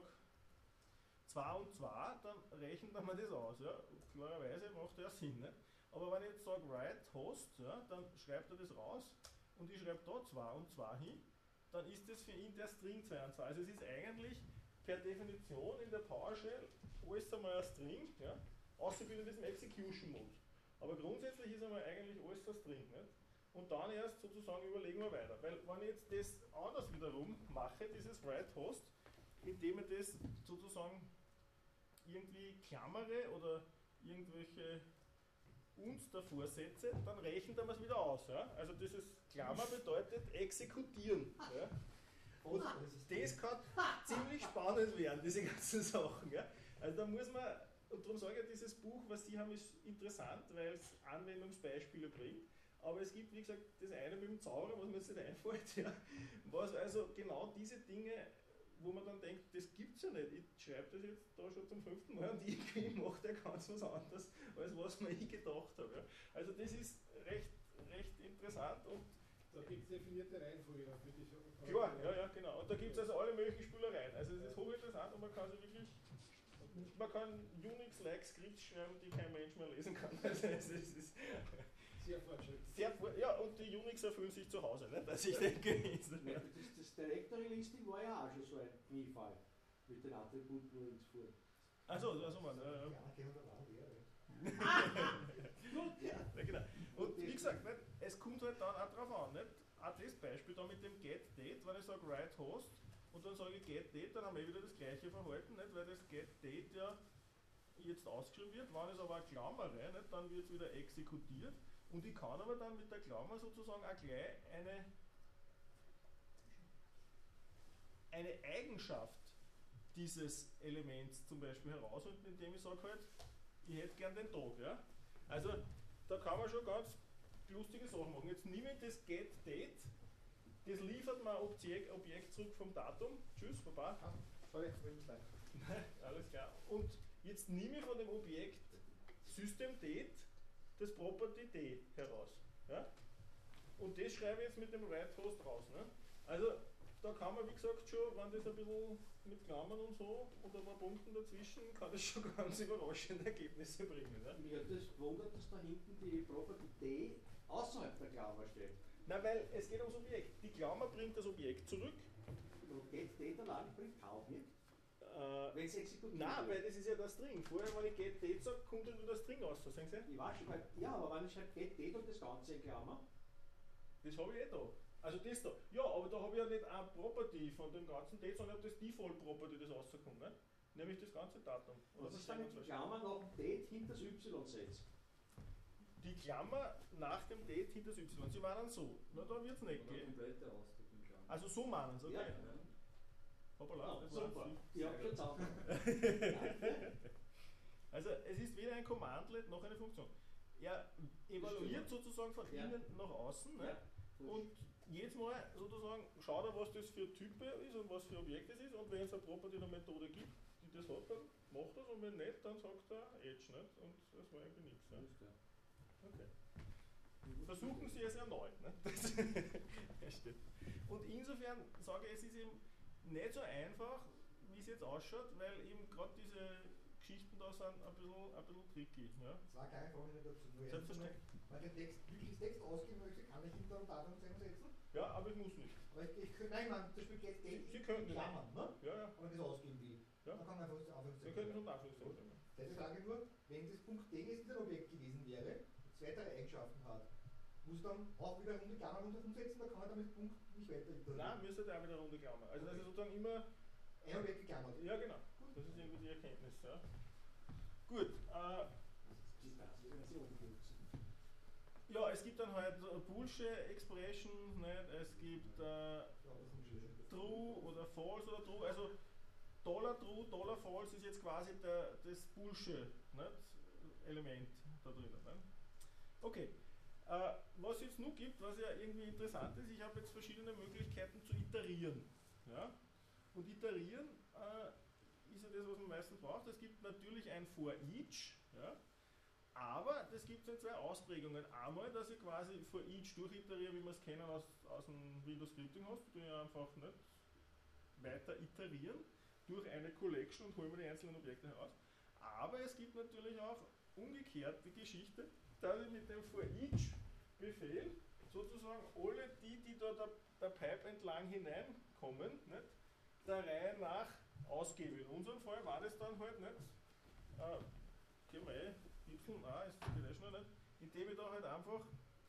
zwei und zwei, dann rechnet er mir das aus. Ja? Klarerweise macht ja Sinn. Nicht? Aber wenn ich jetzt sage write host, ja, dann schreibt er das raus und ich schreibe da zwei und zwei hin, dann ist das für ihn der String zwei und zwei. Also es ist eigentlich per Definition in der PowerShell alles einmal ein String, ja, außer in diesem Execution Mode. Aber grundsätzlich ist einmal eigentlich alles ein String. Nicht? Und dann erst sozusagen überlegen wir weiter. Weil wenn ich jetzt das anders wiederum mache, dieses write host, indem ich das sozusagen irgendwie klammere oder irgendwelche uns davor setze, dann rechnet er mir es wieder aus. Ja? Also dieses Klammer bedeutet exekutieren. Ja? Und das kann ziemlich spannend werden, diese ganzen Sachen. Ja? Also da muss man, und darum sage ich, dieses Buch, was Sie haben, ist interessant, weil es Anwendungsbeispiele bringt. Aber es gibt, wie gesagt, das eine mit dem Zauberer, was mir jetzt nicht einfällt, ja, was also genau diese Dinge, wo man dann denkt, das gibt's ja nicht. Ich schreibe das jetzt da schon zum fünften Mal und irgendwie macht er ganz was anderes, als was mir ich gedacht habe. Ja. Also das ist recht, recht interessant. Und da gibt es definierte Reihenfolge für die schon. Klar, ja, ja, genau. Und da gibt es also alle möglichen Spielereien. Also es ist hochinteressant und man kann sich wirklich, man kann Unix-like Skripts schreiben, die kein Mensch mehr lesen kann. Also es ist, es ist sehr fortschrittlich. Sehr, ja, und die Unixer fühlen sich zu Hause, nicht? Also ich denke, ist das, das, das Directory Listing war ja auch schon so ein Kniefall mit den Attributen links vor. Also, also man. Äh, Ja, gehen wir da an, Gut, ja. ja, genau. Und wie gesagt, nicht, es kommt halt dann auch drauf an, nicht? Auch das Beispiel da mit dem getDate, wenn ich sage write host und dann sage ich getDate, dann haben wir wieder das gleiche Verhalten, nicht? Weil das getDate ja jetzt ausgeschrieben wird. Wenn ich es aber eine Klammer rein, nicht, dann wird es wieder exekutiert. Und ich kann aber dann mit der Klammer sozusagen auch gleich eine, eine Eigenschaft dieses Elements zum Beispiel herausholen, indem ich sage halt, ich hätte gern den Tag. Ja? Also da kann man schon ganz lustige Sachen machen. Jetzt nehme ich das getDate, das liefert mir ein Objekt, Objekt zurück vom Datum. Tschüss, Baba. Ah, sorry, ich will nicht sein. Alles klar. Und jetzt nehme ich von dem Objekt systemDate das Property D heraus. Ja? Und das schreibe ich jetzt mit dem write host raus. Ne? Also da kann man, wie gesagt, schon, wenn das ein bisschen mit Klammern und so und ein paar Punkten dazwischen, kann das schon ganz überraschende Ergebnisse bringen. Ne? Mir hat das gewundert, dass da hinten die Property D außerhalb der Klammer steht. Nein, weil es geht ums Objekt. Die Klammer bringt das Objekt zurück. Und get data lang bringt kein Objekt. Äh, Wenn es exekutiert Nein, wird. weil das ist ja der String. Vorher, wenn ich get date sage, kommt ja nur der String raus. Sehen Sie? Ich weiß schon, weil, ja, aber wenn ich schreibe get data und das Ganze in Klammer, Das habe ich eh da. Also das da. Ja, aber da habe ich ja nicht ein Property von dem ganzen Date, sondern ich habe das Default Property, das rauskommt. Ne? Nämlich das ganze Datum. was das ist dann mit der Klammer nach dem Date hinter das Y setzt? Die Klammer nach dem Date hinter das Y. Sie meinen so. Na, da wird es nicht Oder gehen. komplette Ausdruck in Klammern. Also so meinen Sie, okay. Ja. Hoppala, Ah, das war super. viel. Ich habe schon zusammen. Also es ist weder ein Commandlet noch eine Funktion. Er evaluiert sozusagen von Ja. innen nach außen, ne? Ja. Und jedes Mal sozusagen schaut er, was das für Typ ist und was für Objekt es ist, und wenn es eine Property oder Methode gibt, die das hat, dann macht er es, und wenn nicht, dann sagt er Edge, nicht? Und das war eigentlich nichts. Ne? Okay. Versuchen Sie es erneut. Ne? Das ja, stimmt. Und insofern sage ich, es ist eben nicht so einfach, wie es jetzt ausschaut, weil eben gerade diese Geschichten da sind ein bisschen, ein bisschen tricky. Ja? Zwei kleine Fragen noch dazu. Nur erstens mal, Selbstverständlich. wenn ich den Text, wirklich Text ausgeben möchte, kann ich hinter einem Datumsend setzen. Ja, aber ich muss nicht. Aber ich, ich könnte, nein, man, zum Beispiel Get Sie, Date Sie könnten in Klammern, ne? Ja, ja. Wenn ich das ausgeben will. Ja. Dann kann man einfach das Sie Anführungszeichen können schreiben. schon Anführungszeichen nehmen. Zweite Frage nur, wenn das Punkt D jetzt ein Objekt gewesen wäre, zwei, drei Eigenschaften hat, muss dann auch wieder runde Klammern runter umsetzen, da kann man damit Punkt nicht weiter iterieren. Nein, müsste da auch wieder runde Klammer. Also das ist sozusagen immer. Ein Objekt geklammert. Ja, genau. Das ist irgendwie die Erkenntnis. Ja. Gut. Äh, ja, es gibt dann halt Boolsche Expression, nicht? Es gibt äh, True oder False oder True. Also Dollar True, Dollar False ist jetzt quasi der, das Boolsche Element da drinnen. Nicht? Okay. Äh, was es jetzt noch gibt, was ja irgendwie interessant ist, ich habe jetzt verschiedene Möglichkeiten zu iterieren. Ja? Und iterieren äh, ist ja das, was man meistens braucht. Es gibt natürlich ein For Each, ja? Aber das gibt es in zwei Ausprägungen. Einmal, dass ich quasi For Each durchiteriere, wie wir es kennen aus, aus dem Windows Scripting hast, du ja einfach nicht weiter iterieren durch eine Collection und hole mir die einzelnen Objekte heraus. Aber es gibt natürlich auch umgekehrt die Geschichte, dass ich mit dem For Each Befehl sozusagen alle die, die da der, der Pipe entlang hineinkommen, nicht, der Reihe nach ausgebe. In unserem Fall war das dann halt nicht, äh, können wir eh Gipfeln, nein, ist geht eh schon nicht, indem ich da halt einfach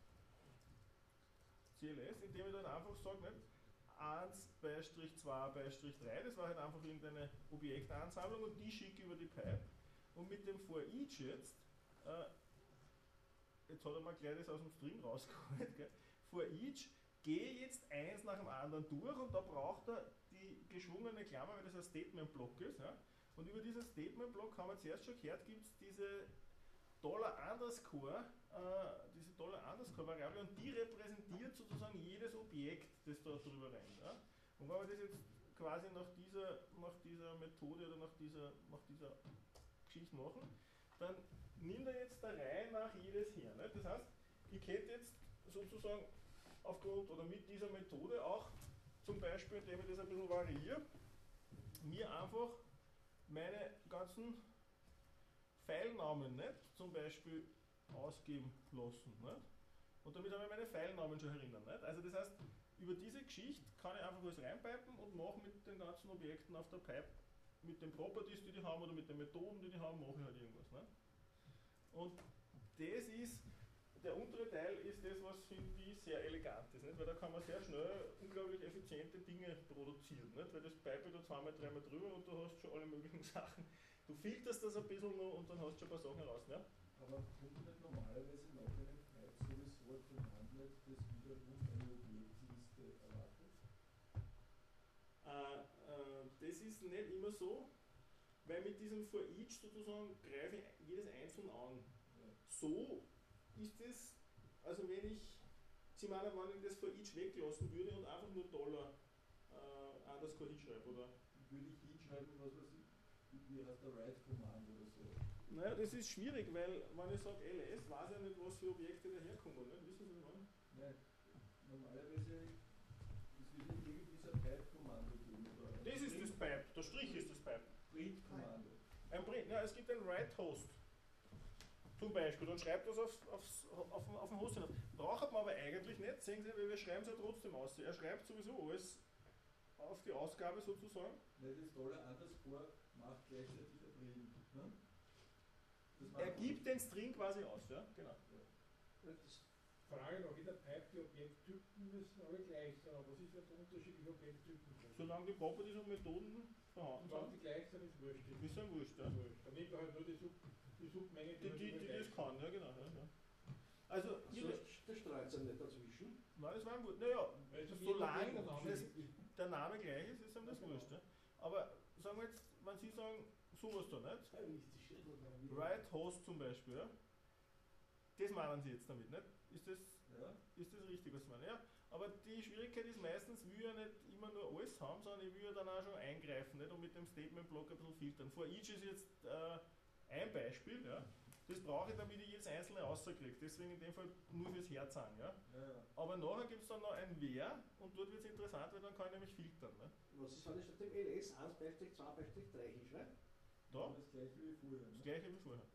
C L S, indem ich dann einfach sage, nicht, eins Beistrich zwei Beistrich drei, das war halt einfach irgendeine Objektansammlung und die schicke über die Pipe. Und mit dem For Each jetzt, äh, jetzt hat er mal gleich das aus dem String rausgeholt, gell? For Each gehe jetzt eins nach dem anderen durch und da braucht er die geschwungene Klammer, weil das ein Statement-Block ist. Ja? Und über diesen Statement-Block haben wir zuerst schon gehört, gibt es diese Dollar Underscore, äh, diese Dollar Underscore Variable, und die repräsentiert sozusagen jedes Objekt, das da drüber rennt. Ja? Und wenn wir das jetzt quasi nach dieser, nach dieser Methode oder nach dieser, nach dieser Geschichte machen, dann nimmt er jetzt der Reihe nach jedes her. Ne? Das heißt, ich könnte jetzt sozusagen aufgrund oder mit dieser Methode auch, zum Beispiel, indem ich das ein bisschen variiere, mir einfach meine ganzen Pfeilnamen nicht, zum Beispiel ausgeben lassen. Nicht? Und damit habe ich meine Pfeilnamen schon herinnen. Nicht? Also das heißt, über diese Geschichte kann ich einfach was reinpipen und mache mit den ganzen Objekten auf der Pipe, mit den Properties, die die haben, oder mit den Methoden, die die haben, mache ich halt irgendwas. Nicht? Und das ist, der untere Teil ist das, was finde ich sehr elegant ist, nicht? Weil da kann man sehr schnell unglaublich effiziente Dinge produzieren, nicht? Weil das Pipe da zweimal, dreimal drüber und du hast schon alle möglichen Sachen. Du filterst das ein bisschen noch und dann hast du schon ein paar Sachen raus. Ne? Aber kommt nicht normalerweise nach einem Pipe sowieso ein Commandlet, das wiederum eine Objektliste erwartet? Äh, äh, das ist nicht immer so, weil mit diesem For Each sozusagen greife ich jedes einzeln an. Ja. So ist es, also wenn ich, Sie meinen, wenn ich das For Each weglassen würde und einfach nur Dollar äh, underscore hinschreibe, oder? Würde ich hinschreiben, was weiß ich, wie heißt der Write Command oder so? Naja, das ist schwierig, weil wenn ich sage L S, weiß ich nicht, was für Objekte daherkommen. Nicht? Wissen Sie, was ich meine? Nein, normalerweise es wird nicht irgendwie dieser Pipe-Kommando geben. Oder ein Das ist das Print- Pipe, der Strich ist das Pipe. Print-Kommando. Ein Print, ja, es gibt ein Write-Host. Zum Beispiel, dann schreibt das aufs, aufs, auf, auf den Host hinaus. Braucht man aber eigentlich nicht, sehen Sie, weil wir schreiben es ja trotzdem aus. Er schreibt sowieso alles auf die Ausgabe sozusagen. Weil das Dollar Underscore macht gleichzeitig ein Prim. Ne? Das Er macht- gibt den String quasi aus, ja, genau. Das Frage noch, in der Pipe, die Objekttypen müssen alle gleich sein, aber was ist, wenn es unterschiedliche Objekttypen sind? Solange die Properties und Methoden vorhanden Wenn sind, die gleich sind, ist wurscht. ist ja wurscht, ja. Wurscht. Dann nimmt man halt nur die, Sub, die Submenge, Die, die, die das kann, ja genau. Ja, ja. Also, also, ihre, das streut sich nicht dazwischen. nein, das war ein Wort. Naja, Weil es solange jeder Name das, ist. der Name gleich ist, ist ihm das wurscht. Ja. Aber sagen wir jetzt, wenn Sie sagen, sowas da nicht, Write Host zum Beispiel, ja, das meinen Sie jetzt damit, nicht? Ist das, Ja. ist das richtig, was Sie meinen? Ja, aber die Schwierigkeit ist meistens, will ja nicht immer nur alles haben, sondern ich will ja dann auch schon eingreifen, nicht? Und mit dem Statement-Block ein bisschen filtern. For each ist jetzt äh, ein Beispiel, ja. Das brauche ich, damit ich jedes einzelne rauskriege. Deswegen in dem Fall nur fürs Herz an, ja. Ja, ja. Aber nachher gibt es dann noch ein Wer und dort wird es interessant, weil dann kann ich nämlich filtern. Ne? Was ist, wenn ich statt dem L S eins Beispiel zwei Beispiel drei hinschreibe? Da, Das gleiche wie vorher. das Ne? gleiche wie vorher.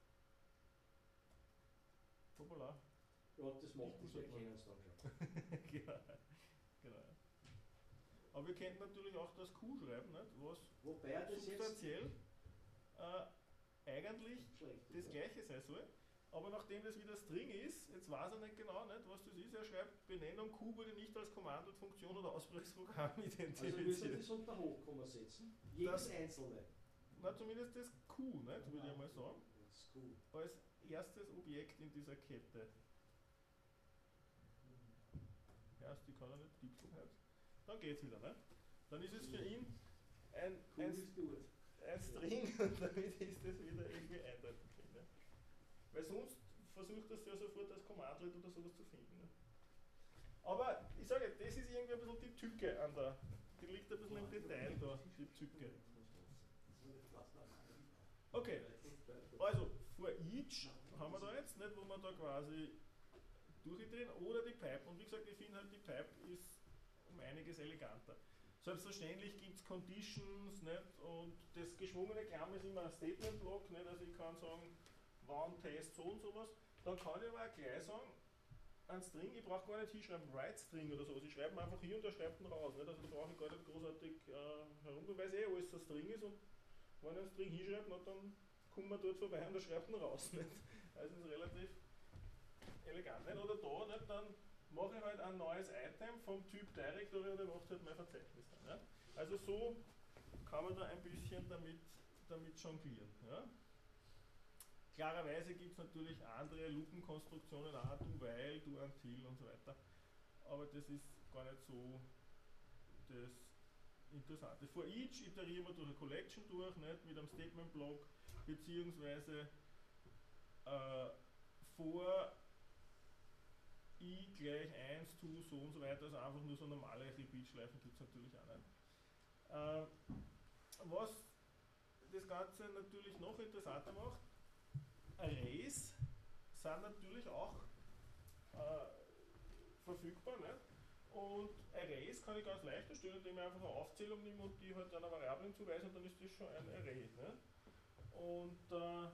Hoppala. Ja, das macht das, wir Ich- kennen es dann schon. genau. genau. ja. Aber wir könnten natürlich auch das Q schreiben, nicht? Was Wobei er das jetzt substanziell äh, eigentlich schlecht das ist. gleiche sein soll. Aber nachdem das wieder String ist, jetzt weiß er nicht genau, nicht, was das ist. Er schreibt, Benennung Q wurde nicht als Kommando, Funktion oder Ausbruchsprogramm Also müssen identifiziert. Sie das unter Hochkomma setzen. Jedes Das- einzelne. Na, zumindest das Q, nicht, würde ich mal sagen. Das ist cool. Als erstes Objekt in dieser Kette. Erst, die kann er nicht tippen halt. Dann geht's wieder, ne? Dann ist es für ihn ein, Cool ein, ist gut. ein String und damit ist das wieder irgendwie eindeutig. Ne? Weil sonst versucht das ja sofort als Command-Line oder sowas zu finden. Ne? Aber ich sage, das ist irgendwie ein bisschen die Tücke an der, die liegt ein bisschen im Detail da, die Tücke. Okay, also for each haben wir da jetzt, nicht, wo man da quasi durchdrehen oder die Pipe. Und wie gesagt, ich finde halt die Pipe ist um einiges eleganter. Selbstverständlich gibt es Conditions, nicht, und das geschwungene Klamm ist immer ein Statement-Block, nicht, also ich kann sagen, wann Test so und sowas. Dann kann ich aber auch gleich sagen, ein String, ich brauche gar nicht hinschreiben, Write String oder so, ich schreibe ihn einfach hier und er schreibt ihn raus. Nicht? Also da brauche ich gar nicht großartig äh, herumgehen, weil es eh alles ein String ist und wenn ich einen String hinschreibe, na, dann kommen wir dort vorbei und er schreibt ihn raus. Nicht? Also ist relativ elegant. Nicht? Oder da, nicht? Dann mache ich halt ein neues Item vom Typ Directory und er macht halt mein Verzeichnis dann. Ja? Also so kann man da ein bisschen damit, damit jonglieren. Ja? Klarerweise gibt es natürlich andere Lupenkonstruktionen, auch do while, do until und so weiter. Aber das ist gar nicht so das Interessante. For each iterieren wir durch eine Collection durch, nicht, mit einem Statement-Block, beziehungsweise äh, vor i gleich eins, zwei, so und so weiter, also einfach nur so normale Repeat-Schleifen gibt es natürlich auch nicht. Äh, was das Ganze natürlich noch interessanter macht, Arrays sind natürlich auch äh, verfügbar. Nicht? Und Arrays kann ich ganz leicht erstellen, indem ich einfach eine Aufzählung nehme und die halt einer Variable hinzuweise und dann ist das schon ein Array. Nicht? Und äh,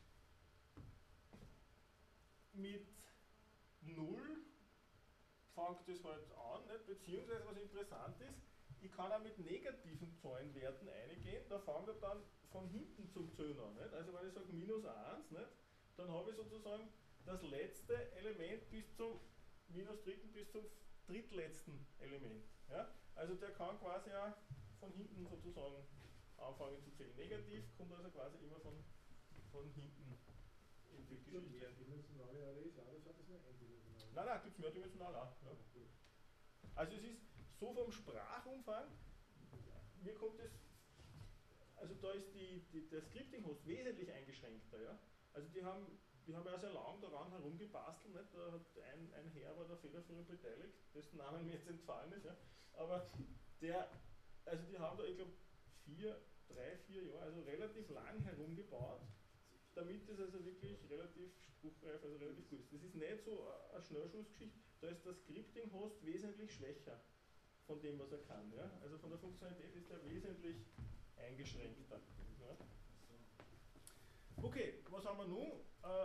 mit null fängt das halt an, nicht? Beziehungsweise was interessant ist, ich kann auch mit negativen Zahlenwerten eingehen, da fängt er dann von hinten zum Zählen an. Nicht? Also wenn ich sage minus eins, nicht? Dann habe ich sozusagen das letzte Element bis zum minus dritten bis zum drittletzten Element. Ja? Also der kann quasi auch von hinten sozusagen anfangen zu zählen. Negativ kommt also quasi immer von, von hinten in die Geschichte. Dimensionale Arrays, aber das hat es nur eindimensional. Nein, nein, gibt es mehrdimensional auch. Ja. Also es ist so vom Sprachumfang, mir kommt es, also da ist die, die, der Scripting-Host wesentlich eingeschränkter. Ja? Also die haben, die haben ja sehr lang daran herumgebastelt, nicht? Da hat ein, ein Herr war da federführend beteiligt, dessen Namen mir jetzt entfallen ist, ja? Aber der, also die haben da, ich glaube, vier, drei, vier Jahre, also relativ lang herumgebaut, damit das also wirklich relativ spruchreif, also relativ gut ist. Das ist nicht so eine Schnellschussgeschichte, da ist der Scripting-Host wesentlich schwächer von dem, was er kann. Ja? Also von der Funktionalität ist er wesentlich eingeschränkter. Ja? Okay, was haben wir nun? Äh,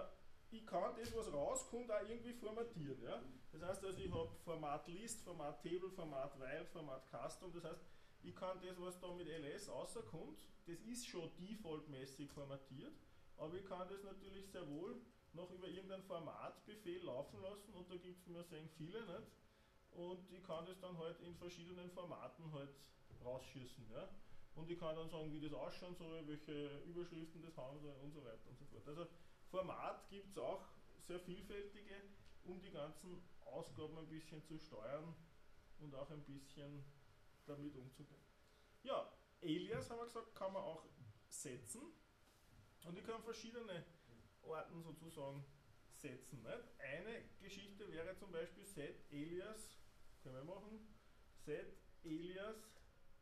ich kann das, was rauskommt, auch irgendwie formatieren. Ja? Das heißt also, ich habe Format List, Format Table, Format While, Format Custom. Das heißt, ich kann das, was da mit L S rauskommt, das ist schon defaultmäßig formatiert, aber ich kann das natürlich sehr wohl noch über irgendeinen Formatbefehl laufen lassen und da gibt es mir sehr viele, nicht? Und ich kann das dann halt in verschiedenen Formaten halt rausschießen. Ja? Und ich kann dann sagen, wie das ausschauen soll, welche Überschriften das haben soll und so weiter und so fort. Also Format gibt es auch sehr vielfältige, um die ganzen Ausgaben ein bisschen zu steuern und auch ein bisschen damit umzugehen. Ja, Alias, haben wir gesagt, kann man auch setzen und ich kann verschiedene Orten sozusagen setzen. Nicht? Eine Geschichte wäre zum Beispiel set alias, können wir machen, set alias,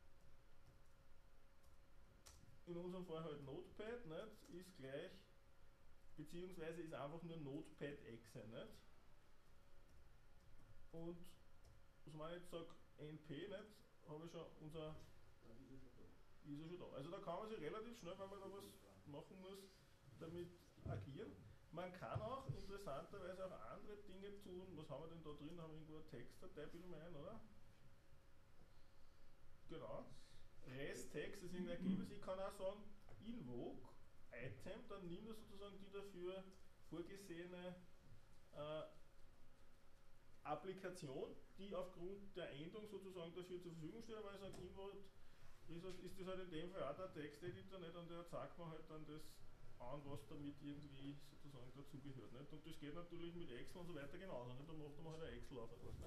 in unserem Fall halt Notepad, nicht? Ist gleich, beziehungsweise ist einfach nur Notepad-Exe. Nicht? Und was man jetzt sagt, N P, nicht? Habe ich schon unser, ist er schon da. Also da kann man sich relativ schnell, wenn man da was machen muss, damit agieren. Man kann auch interessanterweise auch andere Dinge tun. Was haben wir denn da drin? Haben wir irgendwo eine Textdatei, bilden wir ein, oder? Genau. Rest-Text ist irgendein Ergebnis. Ich kann auch sagen, invoke Item, dann nimm das sozusagen die dafür vorgesehene äh, Applikation, die aufgrund der Endung sozusagen dafür zur Verfügung steht. Aber ich sage, invoke ist das halt in dem Fall auch der Texteditor nicht und der zeigt mir halt dann das an, was damit irgendwie sozusagen dazugehört. Nicht? Und das geht natürlich mit Excel und so weiter genauso. Nicht? Da macht man halt ein Excel auf etwas.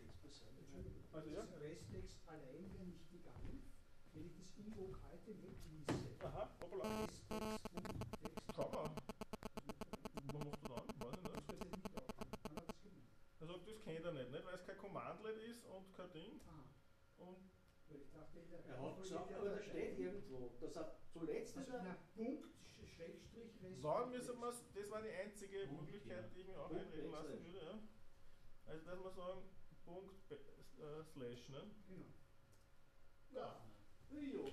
Also ja? Das Resttext allein wäre nicht gegangen, wenn ich das Invoke-Item wegließe. Aha, hoppala. Resttext und Text. Kann man. Was macht er dann? Weiß ich nicht. Das wird nicht aufnehmen. Man hat es gemacht. Er sagt, das kennt er nicht, nicht? Weil es kein Commandlet ist und kein Ding. Ah. Und Ich dachte, der Er hat gesagt, aber da steht irgendwo, dass er zuletzt also, ist er. na, Punkt, Schrägstrich, Rest. wann müssen wir, das war die einzige Punkt, Möglichkeit, ja. die ich mir auch Punkt einreden lassen backslash. würde. Ja. Also, dass wir sagen, Punkt äh, Slash. Ne? Genau. Ja. Jo.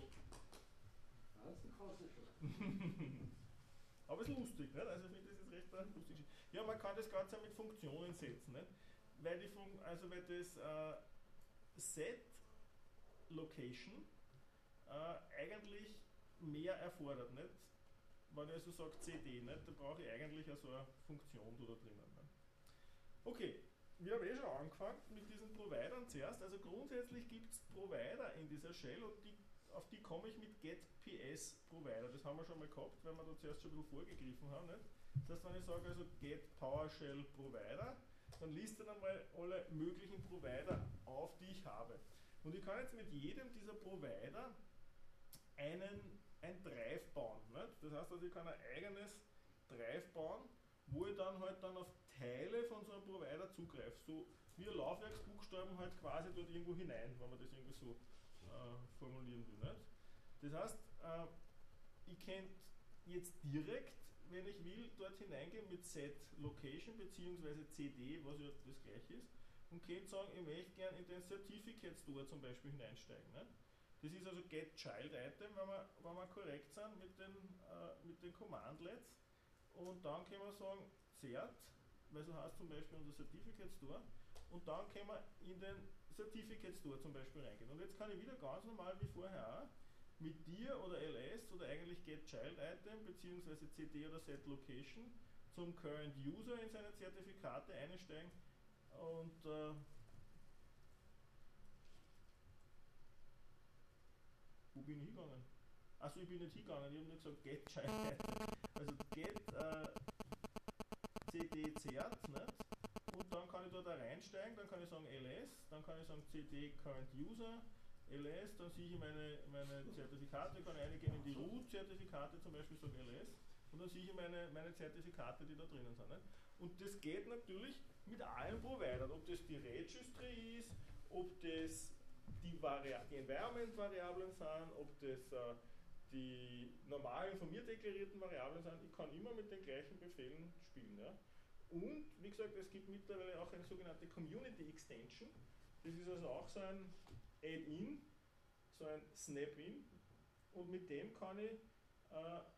Das kannst du schon. Aber es ist lustig, nicht? Also ich finde das ist recht eine lustig. Ja, man kann das Ganze auch mit Funktionen setzen, nicht? Weil die Fun also weil das äh, Set Location äh, eigentlich mehr erfordert, nicht? Wenn ich also sage C D, nicht? Da brauche ich eigentlich also eine Funktion da drinnen. Nicht? Okay, wir haben eh schon angefangen mit diesen Providern zuerst. Also grundsätzlich gibt es Provider in dieser Shell und die, auf die komme ich mit getPS Provider. Das haben wir schon mal gehabt, weil wir da zuerst schon ein bisschen vorgegriffen haben. Nicht? Das heißt, wenn ich sage also get PowerShell Provider, dann listet er einmal alle möglichen Provider auf, die ich habe. Und ich kann jetzt mit jedem dieser Provider einen, ein Drive bauen. Nicht? Das heißt also, ich kann ein eigenes Drive bauen, wo ich dann halt dann auf Teile von so einem Provider zugreife. So wie ein Laufwerksbuchstaben halt quasi dort irgendwo hinein, wenn man das irgendwie so äh, formulieren will. Nicht? Das heißt, äh, ich könnte jetzt direkt, wenn ich will, dort hineingehen mit set Location bzw. C D, was ja das gleiche ist, und könnte sagen, ich möchte gerne in den Certificate Store zum Beispiel hineinsteigen. Ne? Das ist also get Child Item, wenn wir, wenn wir korrekt sind mit den, äh, mit den Commandlets. Und dann können wir sagen Cert, weil so heißt zum Beispiel unser Certificate Store. Und dann können wir in den Certificate Store zum Beispiel reingehen. Und jetzt kann ich wieder ganz normal wie vorher auch mit dir oder L S oder eigentlich get Child Item bzw. C D oder set Location zum Current User in seine Zertifikate einsteigen und äh, wo bin ich hingegangen? Achso, ich bin nicht hingegangen, ich habe nur gesagt get Child Item. Also get äh, C D Cert, nicht? Und dann kann ich da, da reinsteigen, dann kann ich sagen L S, dann kann ich sagen C D Current User, L S, dann sehe ich meine, meine Zertifikate, kann ich eingehen in die Root-Zertifikate, zum Beispiel sagen L S, und dann sehe ich meine, meine Zertifikate, die da drinnen sind. Nicht? Und das geht natürlich mit allen Providern, ob das die Registry ist, ob das die, die Environment-Variablen sind, ob das äh, die normalen von mir deklarierten Variablen sind. Ich kann immer mit den gleichen Befehlen spielen. Ja? Und wie gesagt, es gibt mittlerweile auch eine sogenannte Community Extension. Das ist also auch so ein Add-in, so ein Snap-in. Und mit dem kann ich äh,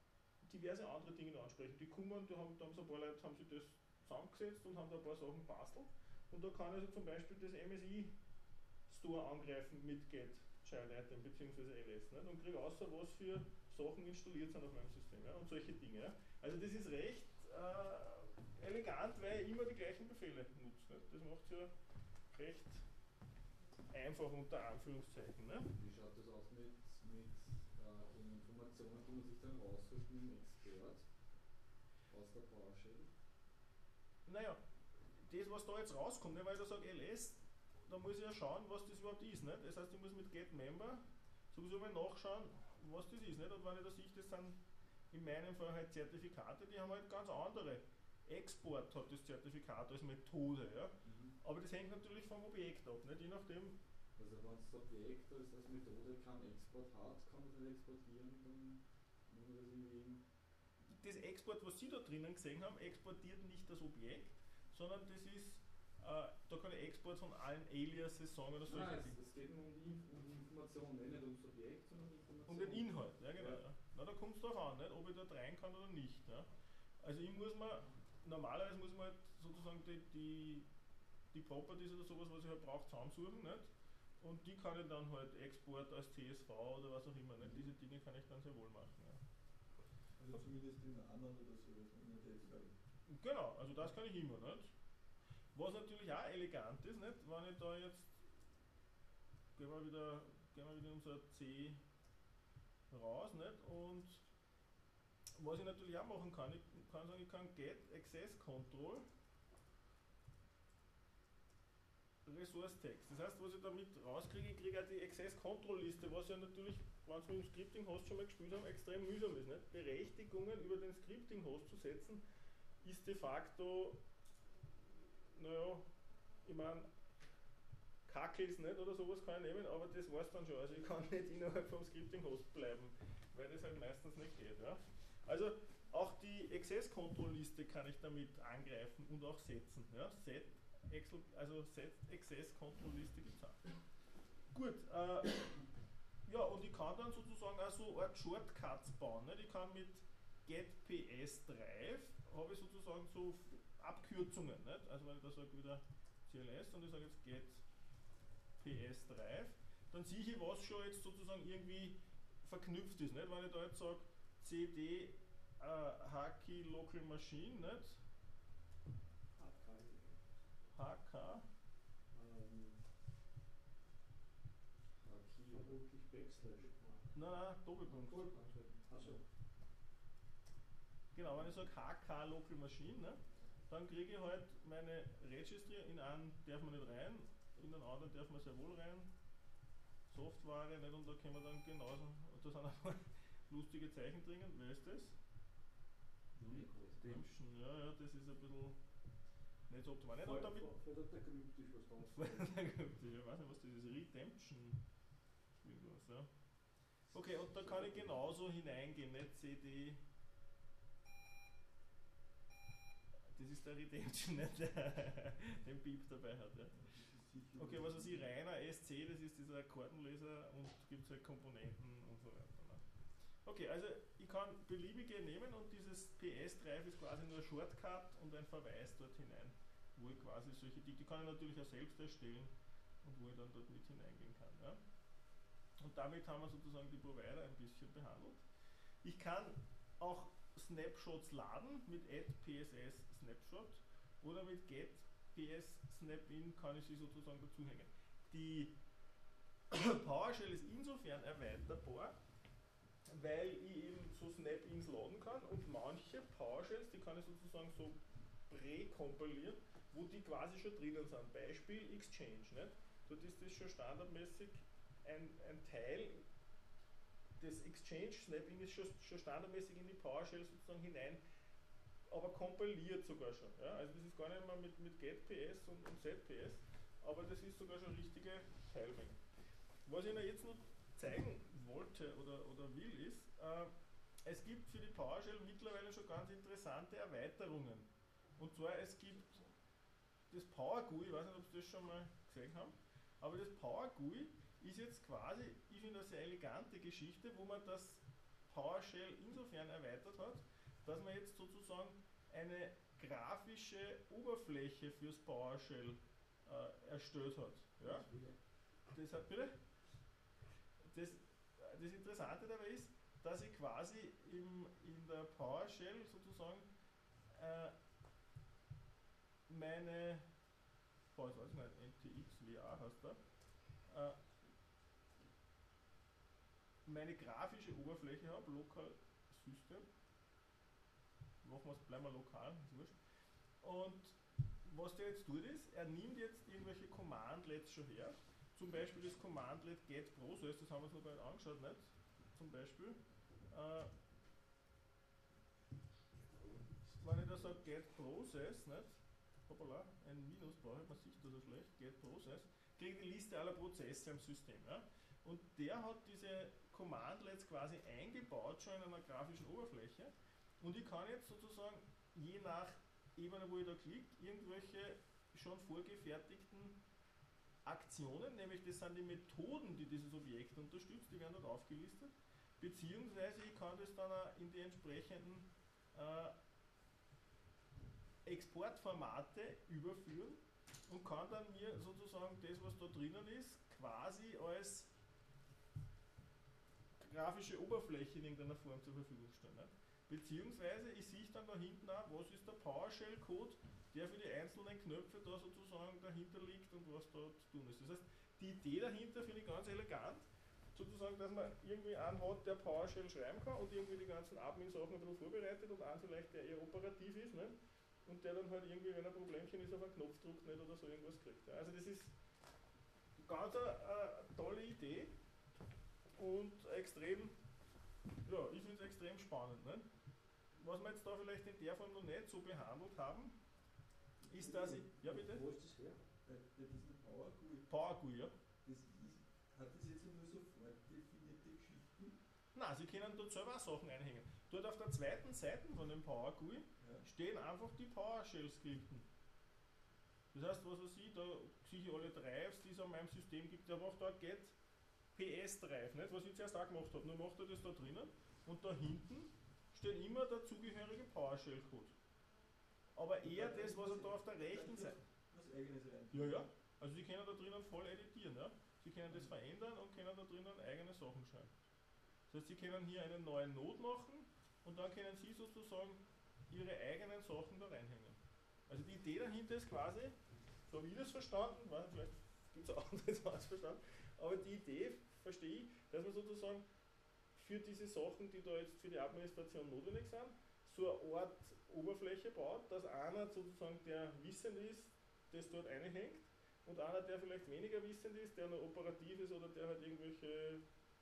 diverse andere Dinge noch ansprechen. Die kommen, da haben, da haben so ein paar Leute haben sich das zusammengesetzt und haben da ein paar Sachen bastelt. Und da kann also zum Beispiel das M S I Store angreifen mit Get Child Item bzw. L S, nicht? Und kriege außer was für Sachen installiert sind auf meinem System, ja? Und solche Dinge. Ja? Also das ist recht äh, elegant, weil ich immer die gleichen Befehle nutze. Nicht? Das macht es ja recht einfach unter Anführungszeichen. Ne? Wie schaut das aus mit, mit äh, den Informationen, die man sich dann raussucht mit dem Export aus der PowerShell? Naja, das was da jetzt rauskommt, ne, weil ich da sage L S, da muss ich ja schauen, was das überhaupt ist. Nicht? Das heißt, ich muss mit GetMember sowieso mal nachschauen, was das ist. Nicht? Und wenn ich da sehe, das sind in meinem Fall halt Zertifikate, die haben halt ganz andere. Export hat das Zertifikat als Methode. Ja? Mhm. Aber das hängt natürlich vom Objekt ab. Nicht? Je nachdem. Also wenn das Objekt als, als Methode keinen Export hat, kann man das exportieren, dann muss man das irgendwie... Das Export, was Sie da drinnen gesehen haben, exportiert nicht das Objekt, sondern das ist, äh, da kann ich Export von allen Aliases sagen oder so. Nein, es, es geht nur um die, um die Information, nicht um das Objekt, sondern um die Information. Um den Inhalt, ja genau. Ja. Ja. Na, da kommt es darauf an, nicht, ob ich dort rein kann oder nicht. Ja. Also ich muss mir, normalerweise muss man halt sozusagen die, die, die Properties oder sowas, was ich halt brauche, zusammensuchen. Nicht? Und die kann ich dann halt Export als C S V oder was auch immer. Nicht? Diese Dinge kann ich dann sehr wohl machen. Ja. Also zumindest in anderen oder so, in der Datenbank. Genau, also das kann ich immer. Nicht? Was natürlich auch elegant ist, nicht? Wenn ich da jetzt, gehen wir wieder, gehen wir wieder in unser C raus, nicht? Und was ich natürlich auch machen kann, ich kann sagen, ich kann Get Access Control Resource Text. Das heißt, was ich damit rauskriege, ich kriege auch die Access Control Liste, was ja natürlich, wenn Sie mit dem Scripting Host schon mal gespielt haben, extrem mühsam ist. Nicht? Berechtigungen über den Scripting Host zu setzen, ist de facto, naja, ich meine, Kackels nicht oder sowas kann ich nehmen, aber das war es dann schon. Also ich kann nicht innerhalb vom Scripting Host bleiben, weil das halt meistens nicht geht. Ja? Also auch die Access Control Liste kann ich damit angreifen und auch setzen. Ja? Set, Excel, also Set Access Control Liste gibt es auch. Gut, äh, ja, und ich kann dann sozusagen auch so Art Shortcuts bauen. Nicht? Ich kann mit getPsDrive habe ich sozusagen so Abkürzungen. Nicht? Also wenn ich da sage wieder C L S und ich sage jetzt getPsDrive, dann sehe ich, was schon jetzt sozusagen irgendwie verknüpft ist. Nicht? Wenn ich da jetzt sage cd äh, hkey local machine, nicht? H K. Ähm, vermutlich Backslash. Nein, nein, Doppelpunkt. Achso. Genau, wenn ich sage H K Local Machine, ne, dann kriege ich halt meine Registry, in einen darf man nicht rein, in den anderen darf man sehr wohl rein. Software, nicht, und da können wir dann genauso, und da sind auch lustige Zeichen drinnen. Wer ist das? Redemption, ja, ja, das ist ein bisschen nicht so optimal. Nicht, und damit Voll der kryptisch was drauf. ich weiß nicht, was das ist. Redemption. Irgendwas, ja. Okay, und da kann ich genauso hineingehen, nicht C D. Das ist der Redemption, nicht der den Beep dabei hat. Ja. Okay, was weiß ich, reiner S C, das ist dieser Akkordenleser und gibt halt Komponenten und so weiter. Ne? Okay, also ich kann beliebige nehmen und dieses psDrive ist quasi nur ein Shortcut und ein Verweis dort hinein, wo ich quasi solche Dinge, die kann ich natürlich auch selbst erstellen und wo ich dann dort mit hineingehen kann. Ja? Und damit haben wir sozusagen die Provider ein bisschen behandelt. Ich kann auch Snapshots laden mit add pss snapshot oder mit get ps snapin kann ich sie sozusagen dazuhängen. Die PowerShell ist insofern erweiterbar, weil ich eben so Snap-ins laden kann und manche PowerShells, die kann ich sozusagen so präkompilieren, wo die quasi schon drinnen sind. Beispiel Exchange. Nicht? Dort ist das schon standardmäßig ein, ein Teil, das Exchange Snapping ist schon, schon standardmäßig in die PowerShell sozusagen hinein, aber kompiliert sogar schon. Ja? Also das ist gar nicht mehr mit, mit getPS und, und setPS, aber das ist sogar schon richtige Teilmenge. Was ich Ihnen jetzt noch zeigen wollte oder, oder will ist, äh, es gibt für die PowerShell mittlerweile schon ganz interessante Erweiterungen. Und zwar es gibt das PowerGUI, ich weiß nicht, ob Sie das schon mal gesehen haben, aber das PowerGUI ist jetzt quasi, ich finde, eine sehr elegante Geschichte, wo man das PowerShell insofern erweitert hat, dass man jetzt sozusagen eine grafische Oberfläche fürs PowerShell äh, erstellt hat. Ja? Das hat, bitte? Das, das Interessante dabei ist, dass ich quasi im, in der PowerShell sozusagen äh, meine, boah, ich weiß nicht, N T X W A heißt da, äh, meine grafische Oberfläche habe, Local System, machen wir es, bleiben wir lokal, ist wurscht. Und was der jetzt tut ist, er nimmt jetzt irgendwelche Commandlets schon her, zum Beispiel das Commandlet get process, das haben wir uns noch gar nicht angeschaut, nicht? Zum Beispiel, äh, wenn ich da sage get process, nicht? Hoppala, ein Minus brauche ich, man sieht das so schlecht, get process, kriege die Liste aller Prozesse im System. Ja? Und der hat diese Commandlets quasi eingebaut schon in einer grafischen Oberfläche und ich kann jetzt sozusagen je nach Ebene, wo ich da klicke, irgendwelche schon vorgefertigten Aktionen, nämlich das sind die Methoden, die dieses Objekt unterstützt, die werden dort aufgelistet, beziehungsweise ich kann das dann auch in die entsprechenden äh, Exportformate überführen und kann dann mir sozusagen das, was da drinnen ist, quasi als grafische Oberfläche in irgendeiner Form zur Verfügung stellen. Nicht? Beziehungsweise ich sehe dann da hinten auch, was ist der PowerShell-Code, der für die einzelnen Knöpfe da sozusagen dahinter liegt und was da zu tun ist. Das heißt, die Idee dahinter finde ich ganz elegant, sozusagen, dass man irgendwie einen hat, der PowerShell schreiben kann und irgendwie die ganzen Admin-Sachen ein bisschen vorbereitet und einen vielleicht, der eher operativ ist, nicht? Und der dann halt irgendwie, wenn ein Problemchen ist, auf einen Knopf drückt nicht oder so irgendwas kriegt. Ja. Also das ist ganz eine, eine tolle Idee und extrem, ja, ich finde es extrem spannend. Nicht? Was wir jetzt da vielleicht in der Form noch nicht so behandelt haben, ist, dass ich, ja bitte? Wo ist das her? Bei, bei diesem Power G U I, Power G U I, ja. das ist, hat das jetzt nur so vordefinierte Geschichten? Nein, Sie können dort selber auch Sachen einhängen. Dort auf der zweiten Seite von dem Power G U I Ja. stehen einfach die PowerShell-Skripten. Das heißt, was weiß ich, da sehe ich alle Drives, die es an meinem System gibt. Der macht da get P S Drive, nicht? Was ich zuerst auch gemacht habe. Nur macht er das da drinnen und da hinten steht immer der zugehörige PowerShell-Code. Aber eher das, was er da auf der rechten Seite. Was eigenes rein. Ja, ja. Also Sie können da drinnen voll editieren. Ja? Sie können das verändern und können da drinnen eigene Sachen schreiben. Das heißt, Sie können hier einen neuen Node machen und dann können Sie sozusagen Ihre eigenen Sachen da reinhängen. Also die Idee dahinter ist quasi, so wie ich das verstanden, weil vielleicht gibt es auch anderes verstanden, aber die Idee verstehe ich, dass man sozusagen für diese Sachen, die da jetzt für die Administration notwendig sind, so eine Art Oberfläche baut, dass einer sozusagen, der wissend ist, das dort einhängt und einer, der vielleicht weniger wissend ist, der noch operativ ist oder der halt irgendwelche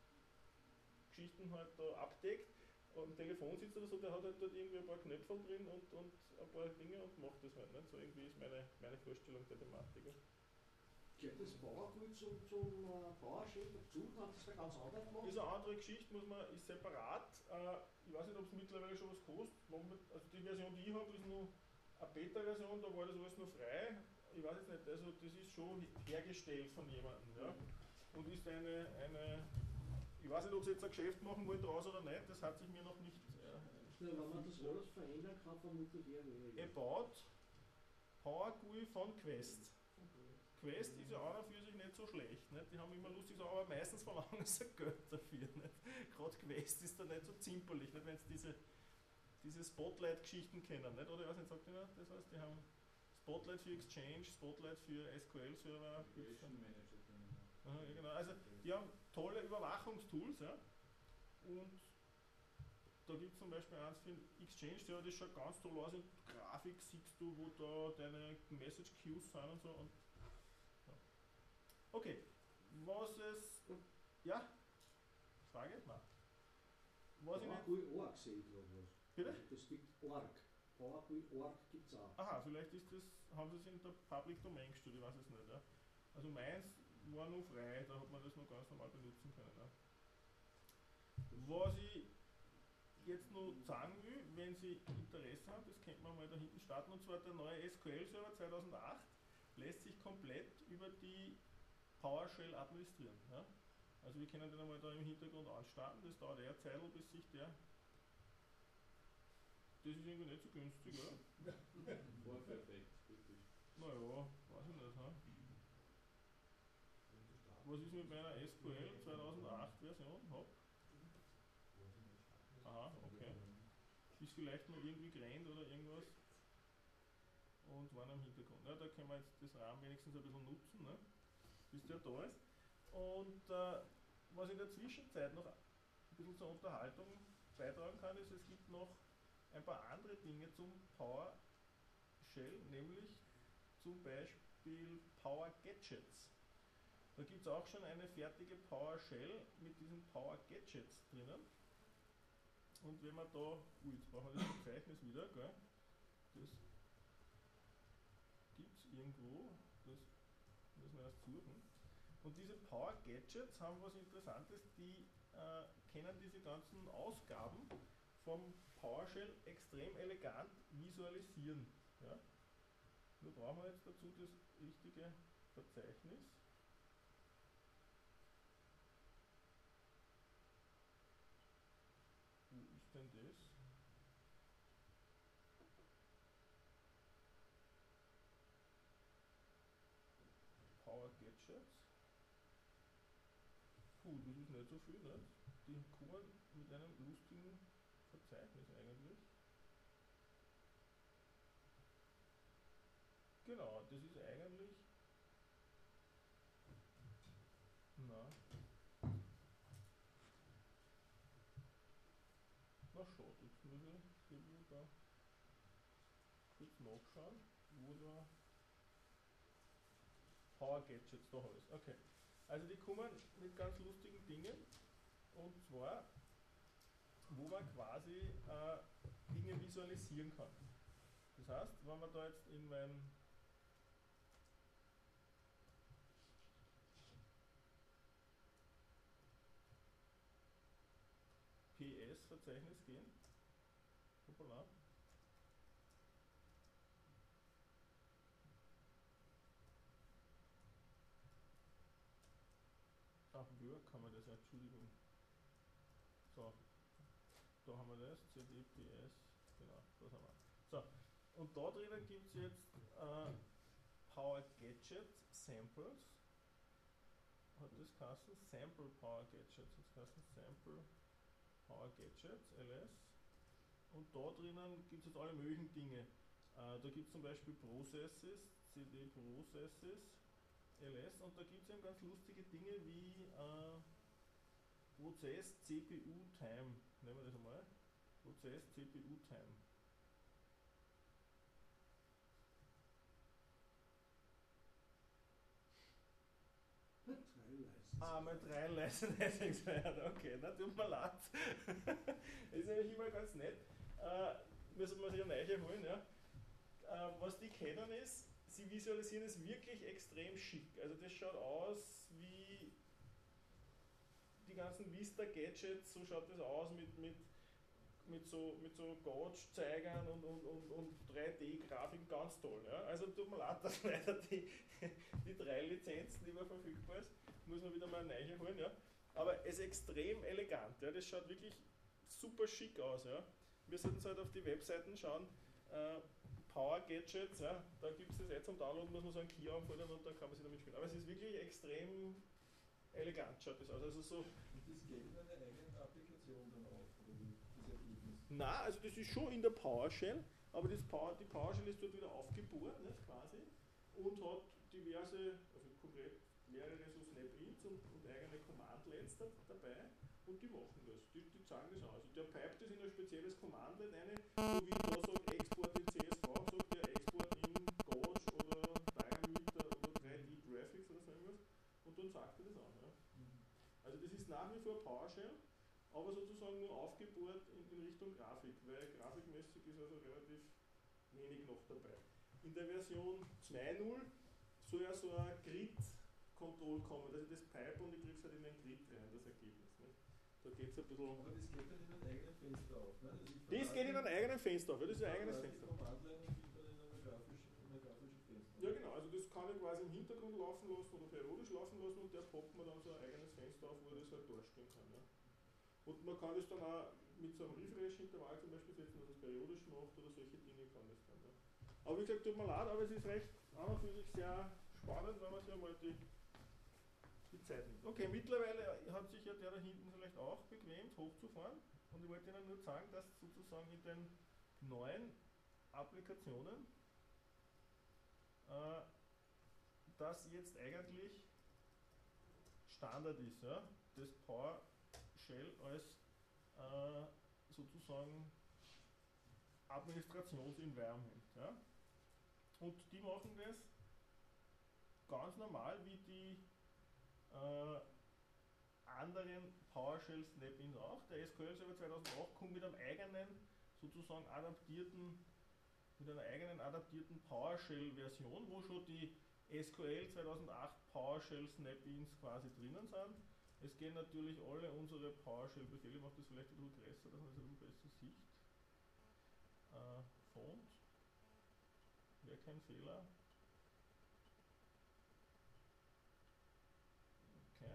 Geschichten halt da abdeckt, am Telefon sitzt oder so, der hat halt dort irgendwie ein paar Knöpfe drin und, und ein paar Dinge und macht das halt nicht. So irgendwie ist meine, meine Vorstellung der Thematik. Gehört das Power G U I zum, zum uh, PowerShell dazu? Kann das da ganz anders machen? Ist eine andere Geschichte, muss man, ist separat. Äh, ich weiß nicht, ob es mittlerweile schon was kostet. Also die Version, die ich habe, ist nur eine Beta-Version, da war das alles nur frei. Ich weiß jetzt nicht, also das ist schon hergestellt von jemandem. Ja? Und ist eine, eine, ich weiß nicht, ob sie jetzt ein Geschäft machen wollen draus oder nicht, das hat sich mir noch nicht äh, Ja, wenn man das alles verändern kann, vermutlich eher weniger. About Power G U I von Quest. Quest ist ja auch noch für sich nicht so schlecht. Nicht? Die haben immer lustig so, aber meistens verlangen sie Geld dafür. Nicht? Gerade Quest ist da nicht so zimperlich, nicht? Wenn sie diese, diese Spotlight-Geschichten kennen. Nicht? Oder ich weiß nicht, sagt ihr das? Das heißt, die haben Spotlight für Exchange, Spotlight für S Q L-Server. Manager drinnen. Aha, ja, genau. Also die haben tolle Überwachungstools. Ja? Und da gibt es zum Beispiel eins für Exchange-Server, das schaut ganz toll aus. In Grafik siehst du, wo da deine Message Queues sind und so. Und okay, was es. Ja? Frage? Nein. Was ich Power nicht. G U I Org sehe ich noch was. Bitte? Das gibt Org. Power G U I Org gibt es auch. Aha, vielleicht ist das, haben sie es in der Public Domain gestellt, ich weiß es nicht. Ja. Also meins war nur frei, da hat man das noch ganz normal benutzen können. Ja. Was ich jetzt noch sagen will, wenn Sie Interesse haben, das könnte man mal da hinten starten, und zwar der neue S Q L-Server zweitausendacht lässt sich komplett über die PowerShell administrieren. Ja. Also wir können den einmal da im Hintergrund anstarten, das dauert eher eine Zeit, bis sich der... Das ist irgendwie nicht so günstig, oder? Vorführeffekt, typisch. Naja, weiß ich nicht, ha? Was ist mit meiner S Q L zweitausendacht Version? Hab? Aha, okay. Ist vielleicht noch irgendwie gerannt oder irgendwas und waren am Hintergrund. Ja, da können wir jetzt das RAM wenigstens ein bisschen nutzen, ne? Bis der da ist. Und äh, was in der Zwischenzeit noch ein bisschen zur Unterhaltung beitragen kann, ist, es gibt noch ein paar andere Dinge zum PowerShell, nämlich zum Beispiel Power Gadgets. Da gibt es auch schon eine fertige PowerShell mit diesen Power Gadgets drinnen. Und wenn man da, ui, jetzt brauchen wir das Verzeichnis wieder, gell? Das gibt es irgendwo, das müssen wir erst suchen. Und diese Power Gadgets haben was Interessantes, die äh, können diese ganzen Ausgaben vom PowerShell extrem elegant visualisieren. Ja? Nur brauchen wir jetzt dazu das richtige Verzeichnis. Wo ist denn das? Power Gadgets. Puh, das ist nicht so viel, ne? Die kommen mit einem lustigen Verzeichnis eigentlich. Genau, das ist eigentlich. Na. Na schaut, jetzt muss ich irgendwie da kurz nachschauen, wo da Power Gadgets da habe ich. Okay. Also die kommen mit ganz lustigen Dingen, und zwar, wo man quasi äh, Dinge visualisieren kann. Das heißt, wenn man da jetzt in mein P S-Verzeichnis gehen, hoppala, ach, Word kann man das, Entschuldigung. So, da haben wir das, C D P S, genau, das haben wir. So, und da drinnen gibt es jetzt äh, Power Gadget Samples. Hat das geheißen? Sample Power Gadgets. Das heißt Sample Power Gadgets, L S. Und da drinnen gibt es jetzt alle möglichen Dinge. Äh, da gibt es zum Beispiel Processes, C D Processes, L S. Und da gibt es eben ganz lustige Dinge wie äh, Prozess C P U Time. Nehmen wir das einmal. Prozess C P U Time. Ah, mal drei Licensing wert, okay, na tut mir leid. Ist nämlich immer ganz nett. Äh, müssen wir sich eine neue holen, ja. Äh, was die kennen ist, sie visualisieren es wirklich extrem schick. Also das schaut aus wie die ganzen Vista-Gadgets, so schaut das aus mit, mit, mit so, mit so Gauge-Zeigern und, und, und, und drei D-Grafiken, ganz toll. Ja. Also tut mir leid, dass leider die, die drei Lizenzen nicht mehr verfügbar ist. Muss man wieder mal eine neue holen, ja. Aber es ist extrem elegant, ja. Das schaut wirklich super schick aus, ja. Wir sollten halt auf die Webseiten schauen. Äh, Power Gadgets, ja, da gibt es das jetzt zum Download, muss man so einen Key anfordern und dann kann man sich damit spielen. Aber es ist wirklich extrem elegant, schaut das aus. Also so. Und das geht in eine eigene Applikation dann auf, oder wie das Ergebnis? Nein, also das ist schon in der PowerShell, aber das Power, die PowerShell ist dort wieder aufgebohrt, nicht, quasi, und hat diverse, also konkret mehrere so Snap-ins und, und eigene Commandlets da, dabei, und die machen das, die, die zeigen das aus. Der pipet das in ein spezielles Commandlet rein, so wie da sagt Export in C S V, sagt der Export in Gauge oder Diameter oder drei D Graphics oder so irgendwas, und dann sagt er das an. Ja. Also das ist nach wie vor PowerShell, aber sozusagen nur aufgebohrt in, in Richtung Grafik, weil grafikmäßig ist also relativ wenig noch dabei. In der Version zwei Punkt null soll ja so ein Grid-Control kommen, dass ich das pipe und ich kriege es halt in den Grid rein, das Ergebnis. Ne? Da geht es ein bisschen. Aber das geht dann in einem eigenen Fenster auf, ne? Das, das geht in einem eigenen Fenster auf, ja, das ist ein eigenes Fenster. Die Command-Line und geht dann in einer grafischen, in einer grafischen Fenster. Ja genau, also das kann ich quasi im Hintergrund laufen lassen oder periodisch laufen lassen und der poppt man dann so ein eigenes Fenster auf, wo er das halt darstellen kann. Ja. Und man kann das dann auch mit so einem Refresh-Intervall zum Beispiel setzen, dass es periodisch macht oder solche Dinge kann das dann. Ja. Aber wie gesagt, tut mir leid, aber es ist recht an und für sich sehr spannend, wenn man sich einmal die, die Zeit nimmt. Okay, mittlerweile hat sich ja der da hinten vielleicht auch bequemt, hochzufahren. Und ich wollte Ihnen nur sagen, dass sozusagen in den neuen Applikationen äh, das jetzt eigentlich Standard ist, ja, das PowerShell als äh, sozusagen Administrationsenvironment. Ja. Und die machen das ganz normal wie die äh, anderen PowerShell Snap-ins auch. Der S Q L Server zweitausendacht kommt mit einem eigenen, sozusagen adaptierten, mit einer eigenen adaptierten PowerShell-Version, wo schon die S Q L zweitausendacht PowerShell Snap-ins quasi drinnen sind. Es gehen natürlich alle unsere PowerShell-Befehle, ich mache das vielleicht ein bisschen größer, dass man das ein bisschen besser sieht. Äh, Font, wäre kein Fehler. Okay.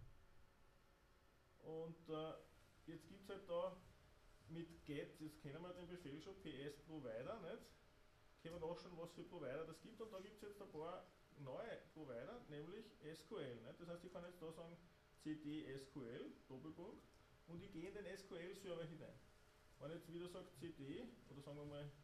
Und äh, jetzt gibt es halt da mit get, jetzt kennen wir den Befehl schon, ps Provider, nicht? Können wir nachschauen, was für Provider das gibt, und da gibt es jetzt ein paar neue Provider, nämlich S Q L. Nicht? Das heißt, ich kann jetzt da sagen cd S Q L, Doppelpunkt, und ich gehe in den S Q L Server hinein. Wenn ich jetzt wieder sage cd, oder sagen wir mal,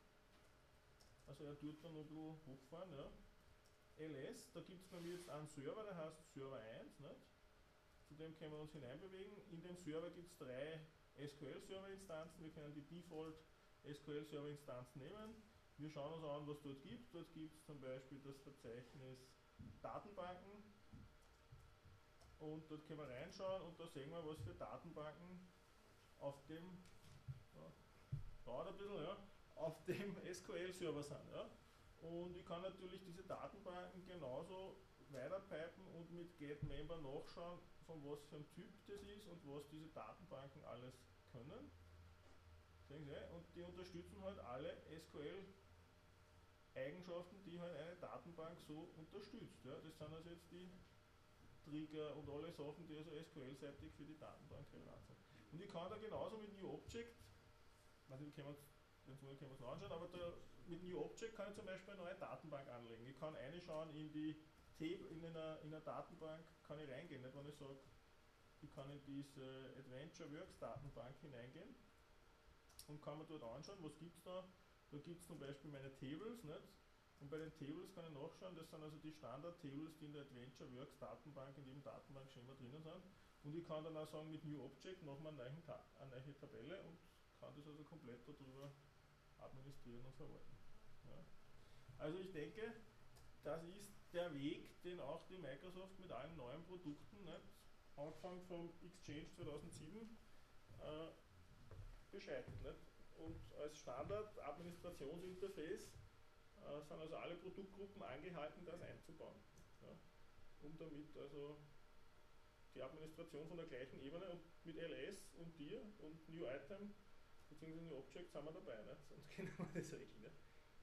also er tut dann noch ein bisschen hochfahren, ja. ls, da gibt es bei mir jetzt einen Server, der heißt Server eins, nicht? Zu dem können wir uns hineinbewegen. In dem Server gibt es drei S Q L Server Instanzen, wir können die Default S Q L Server Instanzen nehmen. Wir schauen uns an, was dort gibt. Dort gibt es zum Beispiel das Verzeichnis Datenbanken, und dort können wir reinschauen und da sehen wir, was für Datenbanken auf dem, ja, dauert ein bisschen, ja, auf dem S Q L Server sind. Ja. Und ich kann natürlich diese Datenbanken genauso weiterpipen und mit getMember nachschauen, von was für ein Typ das ist und was diese Datenbanken alles können. Sehen Sie, und die unterstützen halt alle S Q L Eigenschaften, die halt eine Datenbank so unterstützt. Ja. Das sind also jetzt die Trigger und alle Sachen, die also S Q L-seitig für die Datenbank relevant sind. Und ich kann da genauso mit NewObject, weiß nicht, können wir können wir uns anschauen, aber da, mit NewObject kann ich zum Beispiel eine neue Datenbank anlegen. Ich kann reinschauen in die Table, in einer, in einer Datenbank kann ich reingehen, nicht wenn ich sage, ich kann in diese Adventure Works Datenbank hineingehen und kann mir dort anschauen, was gibt es da. Da gibt es zum Beispiel meine Tables, nicht? Und bei den Tables kann ich nachschauen, das sind also die Standard-Tables, die in der Adventure Works Datenbank in jedem Datenbankschema drinnen sind. Und ich kann dann auch sagen, mit NewObject machen wir eine neue, eine neue Tabelle und kann das also komplett darüber administrieren und verwalten. Ja. Also ich denke, das ist der Weg, den auch die Microsoft mit allen neuen Produkten, nicht? Angefangen vom Exchange zweitausendsieben, äh, beschreitet. Nicht? Und als Standard-Administrationsinterface äh, sind also alle Produktgruppen angehalten, das einzubauen. Ja? Um damit also die Administration von der gleichen Ebene, und mit L S und dir und New Item bzw. New Object sind wir dabei, nicht? Sonst können wir das regeln. Nicht?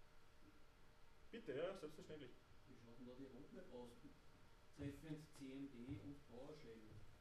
Bitte, ja, selbstverständlich. Wie schaut denn da die Roadmap aus? Betreffend C M D und PowerShell?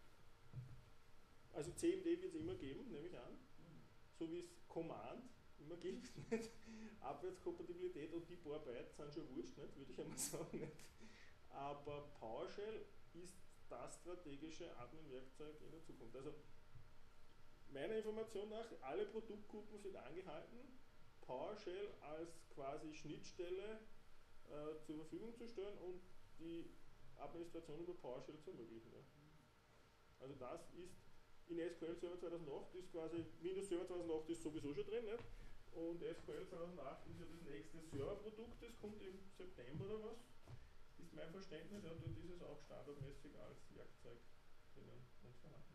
Also C M D wird es immer geben, nehme ich an. Mhm. So wie es Command immer gibt. Nicht? Abwärtskompatibilität und die paar Bytes sind schon wurscht, nicht? Würde ich einmal sagen. Nicht? Aber PowerShell ist das strategische Admin-Werkzeug in der Zukunft. Also meiner Information nach, alle Produktgruppen sind angehalten, PowerShell als quasi Schnittstelle äh, zur Verfügung zu stellen und die Administration über PowerShell zu ermöglichen. Ja. Also das ist in S Q L Server zweitausendacht, ist quasi, Windows Server zweitausendacht ist sowieso schon drin, nicht? Und S Q L zweitausendacht ist ja das nächste Serverprodukt, das kommt im September oder was, ist mein Verständnis, ja, dort ist es auch standardmäßig als Werkzeug drinnen und vorhanden.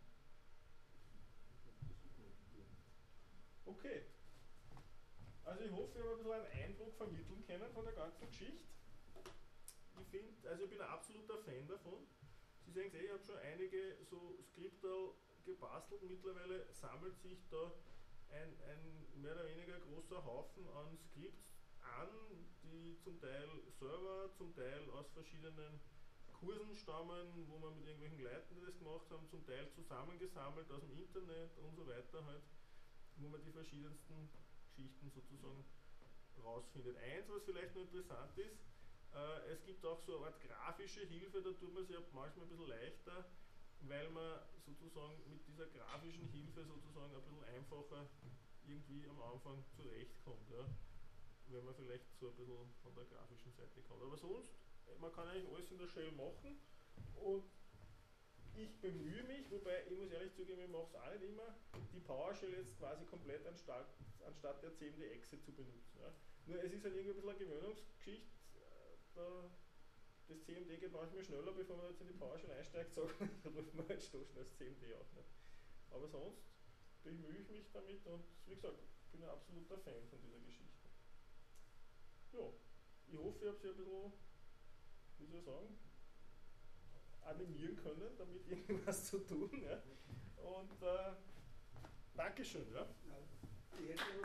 Okay. Also ich hoffe, ich habe ein bisschen einen Eindruck vermitteln können von der ganzen Geschichte. Ich finde, also ich bin ein absoluter Fan davon. Sie sehen es eh, ich habe schon einige so Skripte gebastelt. Mittlerweile sammelt sich da ein, ein mehr oder weniger großer Haufen an Skripts, an, die zum Teil selber, zum Teil aus verschiedenen Kursen stammen, wo wir mit irgendwelchen Leuten, die das gemacht haben, zum Teil zusammengesammelt aus dem Internet und so weiter halt, wo man die verschiedensten Geschichten sozusagen rausfindet. Eins, was vielleicht noch interessant ist, äh, es gibt auch so eine Art grafische Hilfe, da tut man sich manchmal ein bisschen leichter, weil man sozusagen mit dieser grafischen Hilfe sozusagen ein bisschen einfacher irgendwie am Anfang zurechtkommt, ja, wenn man vielleicht so ein bisschen von der grafischen Seite kommt. Aber sonst, man kann eigentlich alles in der Shell machen und ich bemühe mich, wobei ich muss ehrlich zugeben, ich mache es auch nicht immer, die PowerShell jetzt quasi komplett anstatt, anstatt der C M D-Exe zu benutzen. Ja. Nur es ist halt irgendwie ein bisschen eine Gewöhnungsgeschichte, da das C M D geht manchmal schneller, bevor man jetzt in die PowerShell einsteigt, sagt man, da ruft man halt so schnell das C M D auf. Nicht? Aber sonst bemühe ich mich damit und wie gesagt, ich bin ein absoluter Fan von dieser Geschichte. Ja, ich hoffe, ich habe Sie ein bisschen, wie soll ich sagen, animieren können, damit irgendwas zu tun. Ja? Und äh, Dankeschön. Ja? Ich hätte noch,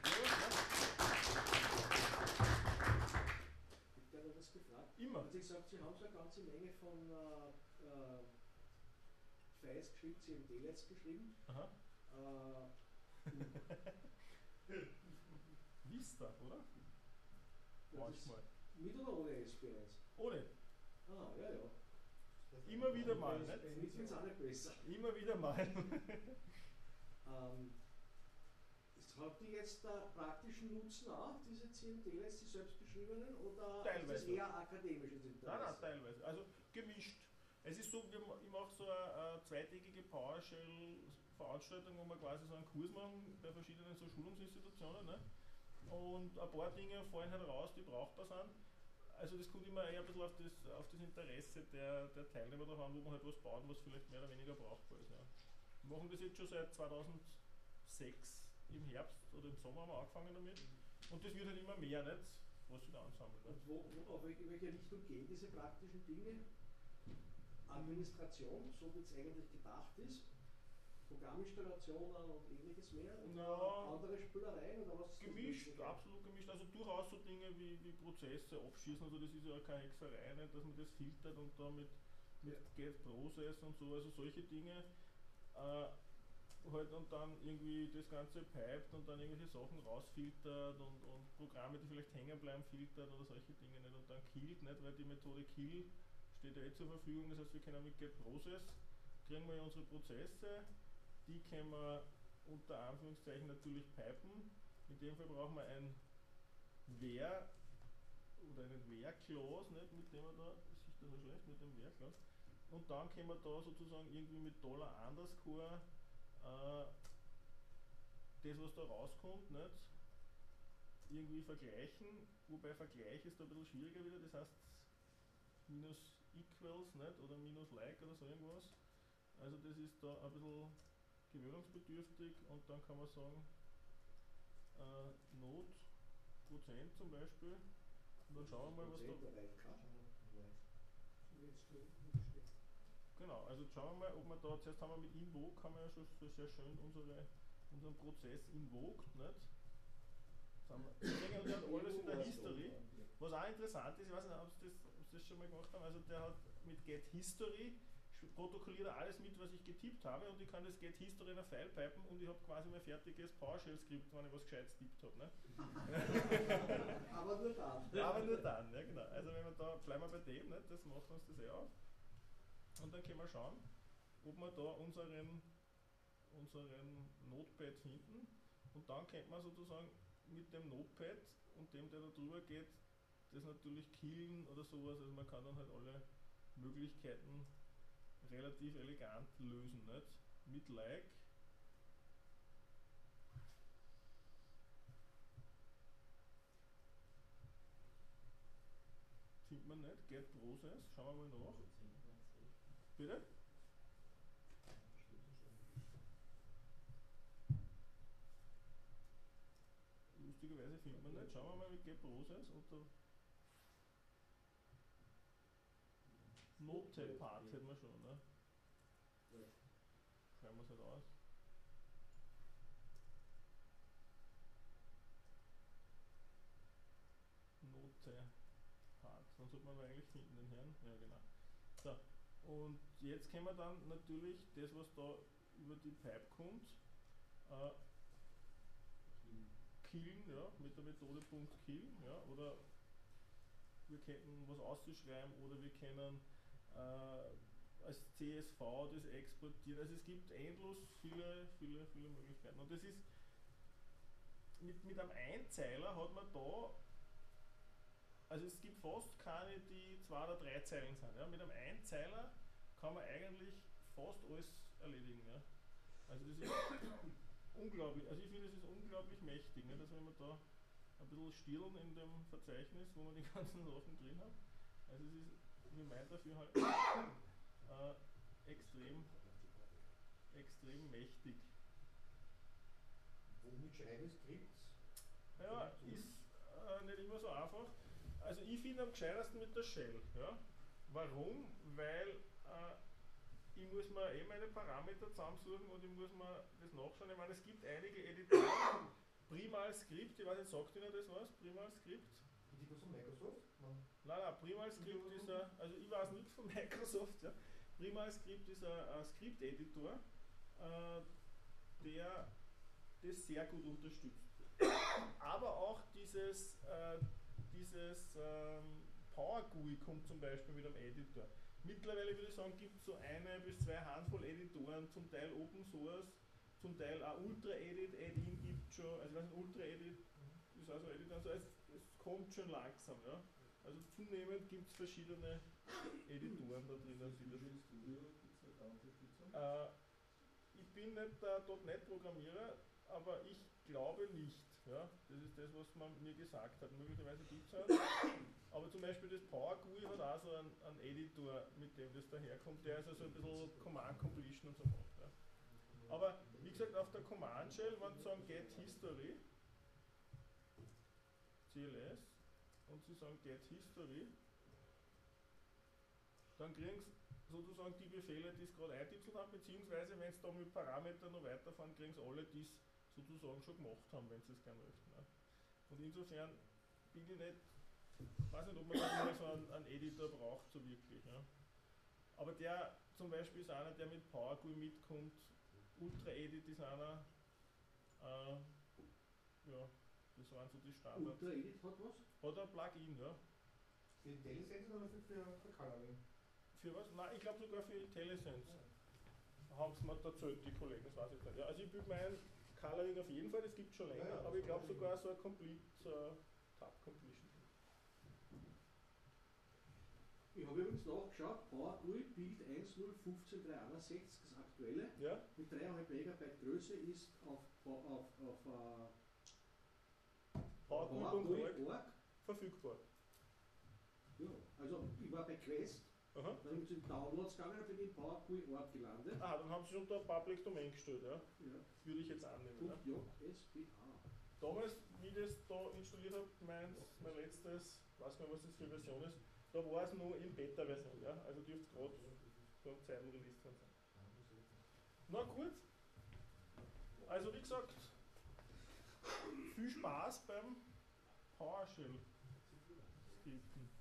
ich hätte noch was gefragt. Immer. Also ich gesagt, Sie haben so eine ganze Menge von äh, äh, Files geschrieben, C M D-Lets geschrieben. Aha. Äh, Vista, oder? Ja, Manchmal. mit oder ohne S P eins? Ohne. Ah, ja, ja. Immer wieder mal, Mit nicht? ist auch nicht besser. Immer wieder mal. ähm, habt ihr jetzt da praktischen Nutzen auch, diese C M D-Lets, die selbstgeschriebenen, oder Teilweise. ist das eher akademisches Interesse? Nein, nein, teilweise. Also gemischt. Es ist so, wir, ich mache so eine, eine zweitägige PowerShell-Veranstaltung, wo wir quasi so einen Kurs machen bei verschiedenen so Schulungsinstitutionen. Ne? Und ein paar Dinge fallen halt raus, die brauchbar sind. Also das kommt immer eher ein bisschen auf das, auf das Interesse der, der Teilnehmer drauf an, wo man halt was baut, was vielleicht mehr oder weniger brauchbar ist. Ja. Wir machen das jetzt schon seit zweitausendsechs im Herbst oder im Sommer haben wir angefangen damit. Und das wird halt immer mehr, nicht? Was sie da ansammeln. Und wo, wo, auf welche Richtung gehen diese praktischen Dinge? Administration, so wie es eigentlich gedacht ist, Programminstallationen und ähnliches mehr, und Na, andere Spülereien oder was? gemischt, absolut gemischt. Also durchaus so Dinge wie, wie Prozesse abschießen, also das ist ja keine Hexerei, nicht, dass man das filtert und da mit, mit Get Process und so, also solche Dinge. Äh, halt und dann irgendwie das Ganze piped und dann irgendwelche Sachen rausfiltert und, und Programme, die vielleicht hängen bleiben, filtert oder solche Dinge nicht und dann killt, nicht, weil die Methode Kill steht ja eh zur Verfügung, das heißt wir können mit Get Process kriegen wir ja unsere Prozesse, die können wir unter Anführungszeichen natürlich pipen. In dem Fall brauchen wir ein Where oder einen Where-Clause, nicht, mit dem wir da, das ist das so schlecht, mit dem Where-Clause. Und dann können wir da sozusagen irgendwie mit Dollar Underscore äh, das, was da rauskommt, nicht, irgendwie vergleichen, wobei Vergleich ist da ein bisschen schwieriger wieder, das heißt minus equals, nicht, oder minus like oder so irgendwas. Also das ist da ein bisschen gewöhnungsbedürftig und dann kann man sagen, äh, Not Prozent zum Beispiel und dann schauen wir mal, was da... Genau, also schauen wir mal, ob wir da, zuerst haben wir mit Invoke, haben wir ja schon sehr schön unsere, unseren Prozess invoked, nicht? Wir haben alles in der History. Was auch interessant ist, ich weiß nicht, ob Sie das, ob Sie das schon mal gemacht haben, also der hat mit Get History protokolliert er alles mit, was ich getippt habe und ich kann das Get History in ein File pipen und ich habe quasi mein fertiges PowerShell-Skript, wenn ich was Gescheites tippt habe. Ne? Aber nur dann. Aber nur dann, ja genau. Also wenn wir da, bleiben wir bei dem, ne? Das macht uns das eh auf. Und dann können wir schauen, ob wir da unseren, unseren Notepad finden und dann könnte man sozusagen mit dem Notepad und dem, der da drüber geht, das natürlich killen oder sowas, also man kann dann halt alle Möglichkeiten relativ elegant lösen, nicht? Mit Like. Findet man nicht, Get Process, schauen wir mal nach. Bitte? Lustigerweise findet man nicht, schauen wir mal mit Get Process unter Notepad hätten wir schon, ne? Ja. Schreiben wir es halt aus. Dann sollte man aber eigentlich hinten den Herrn. Ja, genau. So. Und jetzt können wir dann natürlich das, was da über die Pipe kommt, äh, killen, ja, mit der Methode .kill, ja, oder wir könnten was ausschreiben oder wir können äh, als C S V das exportieren. Also es gibt endlos viele, viele, viele Möglichkeiten. Und das ist mit, mit einem Einzeiler hat man da, also es gibt fast keine, die zwei oder drei Zeilen sind. Ja. Mit einem Einzeiler kann man eigentlich fast alles erledigen. Ja. Also das ist unglaublich, also ich finde, das ist unglaublich mächtig, ne, dass wenn man da ein bisschen stirlen in dem Verzeichnis, wo man die ganzen Sachen drin hat. Also es ist, wie meint dafür halt äh, extrem, extrem mächtig. Womit schreibe ich Skripts? Ja, ist äh, nicht immer so einfach. Also ich finde am gescheitesten mit der Shell. Ja. Warum? Weil äh, ich muss mir eh meine Parameter zusammensuchen und ich muss mir das nachschauen. Ich meine, es gibt einige Editoren. Primal Script, ich weiß nicht, sagt Ihnen das was? Primal Script? Ist das von Microsoft? Nein. Nein, nein, Primal Script ist ein, also ich weiß nichts von Microsoft. Ja. Primal Script ist ein, ein Script-Editor, äh, der das sehr gut unterstützt. Aber auch dieses, äh, dieses ähm, Power G U I kommt zum Beispiel mit einem Editor. Mittlerweile würde ich sagen, gibt es so eine bis zwei Handvoll Editoren, zum Teil Open Source, zum Teil auch Ultra Edit, Add-in gibt es schon, also ich weiß nicht, Ultra Edit ist auch so Editor, also es, es kommt schon langsam, ja. Also zunehmend gibt es verschiedene Editoren da drinnen. Visual Studio gibt es da Unterstützung? Äh, ich bin nicht der .NET-Programmierer, aber ich glaube nicht. Ja? Das ist das, was man mir gesagt hat. Möglicherweise gibt es auch. Aber zum Beispiel das Power G U I hat auch so einen, einen Editor, mit dem das daherkommt, der also so ein bisschen Command Completion und so macht. Ja? Aber wie gesagt, auf der Command Shell, wenn Sie sagen Get History, C L S, und Sie sagen Get History, dann kriegen Sie sozusagen die Befehle, die es gerade eingetipselt haben, beziehungsweise wenn Sie da mit Parametern noch weiterfahren, kriegen Sie alle, die es sozusagen schon gemacht haben, wenn Sie es gerne möchten. Ne? Und insofern bin ich nicht, weiß nicht, ob man da immer so einen, einen Editor braucht, so wirklich. Ja? Aber der zum Beispiel ist einer, der mit Power G U I mitkommt, Ultra Edit ist einer, äh, ja, das waren so die Standards. Ultra Edit hat was? Hat ein Plugin, ja. Für IntelliSense oder für, für, für Coloring? Für was? Nein, ich glaube sogar für IntelliSense. Haben sie mir erzählt, die Kollegen, das weiß ich nicht. Ja, also ich bilde mein Coloring auf jeden Fall, das gibt es schon länger, ja, ja, aber ich glaube sogar so ein Complete uh, Tab Completion. Ich habe übrigens nachgeschaut, Power G U I Build eins null eins fünf drei sechs, das aktuelle, ja? mit drei Komma fünf Megabyte Größe ist auf, auf, auf uh, Power G U I Punkt org verfügbar. Ja, also ich war bei Quest. Aha. Dann bin ich zu den Downloads gegangen und bin in Power G U I Punkt org gelandet. Ah, dann haben Sie schon da Public Domain gestellt, ja? Ja. Würde ich jetzt annehmen. Ja? J S B A. Damals, wie ich das da installiert habe, mein, mein letztes, weiß nicht, was das für eine Version ist, da war es nur in Beta-Version, ja? Also dürfte es gerade so ein Zeitl released sein. Na gut. Also wie gesagt, viel Spaß beim PowerShell skripten.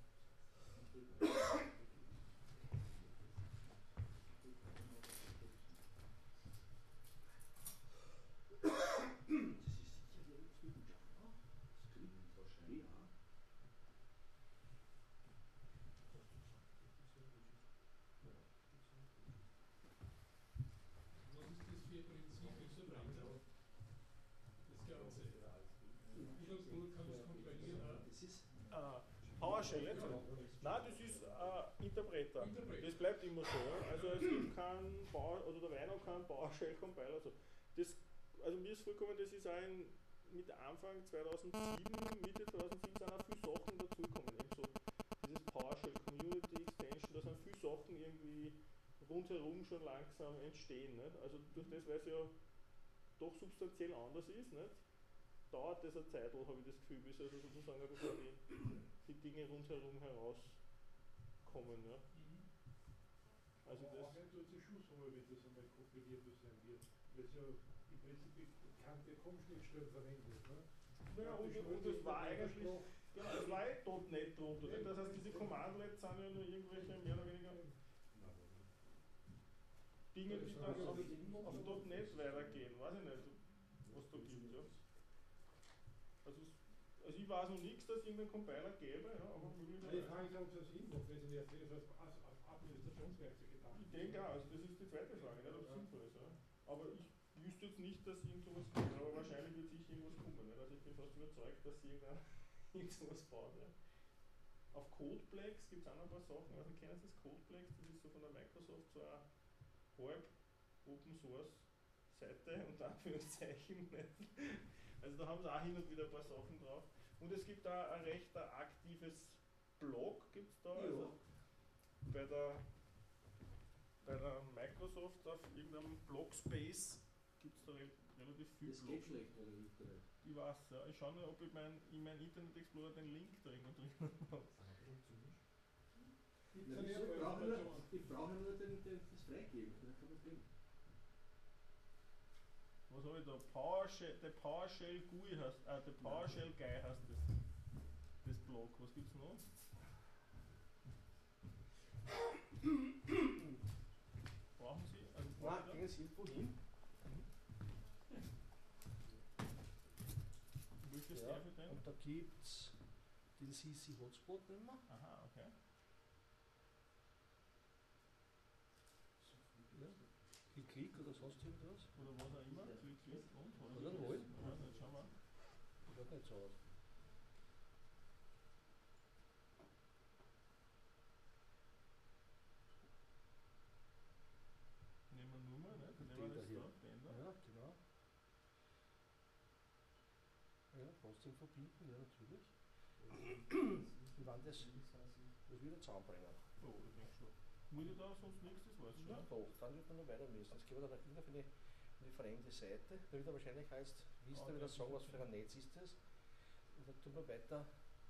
PowerShell jetzt? Nein, das ist äh, Interpreter. Interpreter. Das bleibt immer so. Ja? Also es gibt keinen Power, oder der Weino kann PowerShell Compiler. Also, das, also mir ist vollkommen, das ist auch in, mit Anfang zweitausendsieben, Mitte zweitausendsieben sind auch viele Sachen dazugekommen. Eben so dieses PowerShell Community Extension, da sind viele Sachen irgendwie rundherum schon langsam entstehen. Nicht? Also durch das, weil es ja doch substanziell anders ist, nicht? Dauert das eine Zeit, habe ich das Gefühl, bis also sozusagen die, die Dinge rundherum herauskommen. Ja. Mhm. Also das auch wenn du zur Schussruhe, wenn das einmal kompiliert sein wird, weil es ja im Prinzip bekannte COM-Schnittstellen verwendet. Ne? Ja, und, und das war eigentlich Genau, es war eh .NET drunter. Das heißt, diese Commandlets sind ja nur irgendwelche mehr oder weniger Dinge, die dann auf, auf .NET weitergehen. Weiß ich nicht, was da gibt. Ja. Also, also ich weiß noch nichts, dass es irgendeinen Compiler gäbe, ja, aber möglicherweise. Die Frage ist, ob es Sinn macht, wenn Sie jetzt wieder so als Administrationswerkzeug gedacht haben. Ich denke auch, also das ist die zweite Frage, nicht, ob es sinnvoll ist. Ja. Aber ich wüsste jetzt nicht, dass irgend sowas kommt, aber wahrscheinlich wird sicher irgendwas kommen. Nicht? Also ich bin fast überzeugt, dass sie irgendwann irgend sowas baut. Ja. Auf Codeplex gibt es auch noch ein paar Sachen. Also kennen Sie das Codeplex? Das ist so von der Microsoft so eine halb Open Source Seite und Anführungszeichen. Also da haben sie auch hin und wieder ein paar Sachen drauf. Und es gibt da ein recht aktives Blog, gibt es da. Also bei der bei der Microsoft auf irgendeinem Blogspace gibt es da re relativ viel Das Blogs. geht schlecht bei der Internet. Ich weiß, ja. Ich schaue nur, ob ich mein, in meinem Internet Explorer den Link drin drin habe. Na, wieso? Ich brauche nur, ich brauche nur den, den, das Freigeben, das ist kein Problem. Was habe ich da? PowerShell, der PowerShell G U I heißt, äh, der PowerShell Guy heißt das, das Blog. Was gibt's noch? Brauchen Sie? Also Na, gehen Sie irgendwo hin? Welches Ja, darf ich denn? und da gibt es den C C Hotspot nicht mehr. Aha, okay. Ja. Klick, Klick oder sonst irgendwas. Oder was auch immer. Klick, klick und. Oder neu. Ja, dann schauen wir. Schaut nicht so aus. Nehmen wir Nummer, ne? Nehmen Den wir da das hier. da, den da. Ja, genau. Ja, Hosting verbinden, ja natürlich. Und dann das, das wieder zusammenbringen. Oh, das denke ich schon. Muss ich da sonst nichts, das weiß ich Ja, schon. doch, dann wird man noch weiter müssen. Jetzt gehen wir dann wieder auf eine, eine fremde Seite. Da wird er wahrscheinlich heißt, wisst ihr Ah, wieder das sagen, ist was für ein Netz ist das? Und dann tun wir weiter.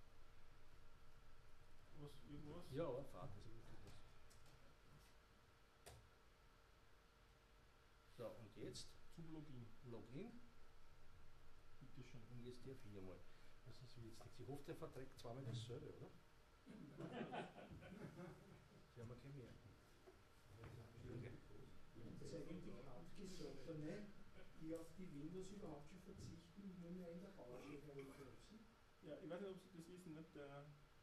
Was, irgendwas? Ja, Fahrt, das ist wirklich was. So, und jetzt Zum Login. Login. Bitte schön. Und jetzt der viermal. Das ist jetzt nichts. Ich hoffe, der verträgt zweimal dasselbe, oder? Sie haben ja kein mehr. Das ist eigentlich Abgesonderte, die auf die Windows überhaupt schon verzichten, nur mehr in der PowerShell herumkrebsen. Ja, ich weiß nicht, ob Sie das wissen, nicht? Der,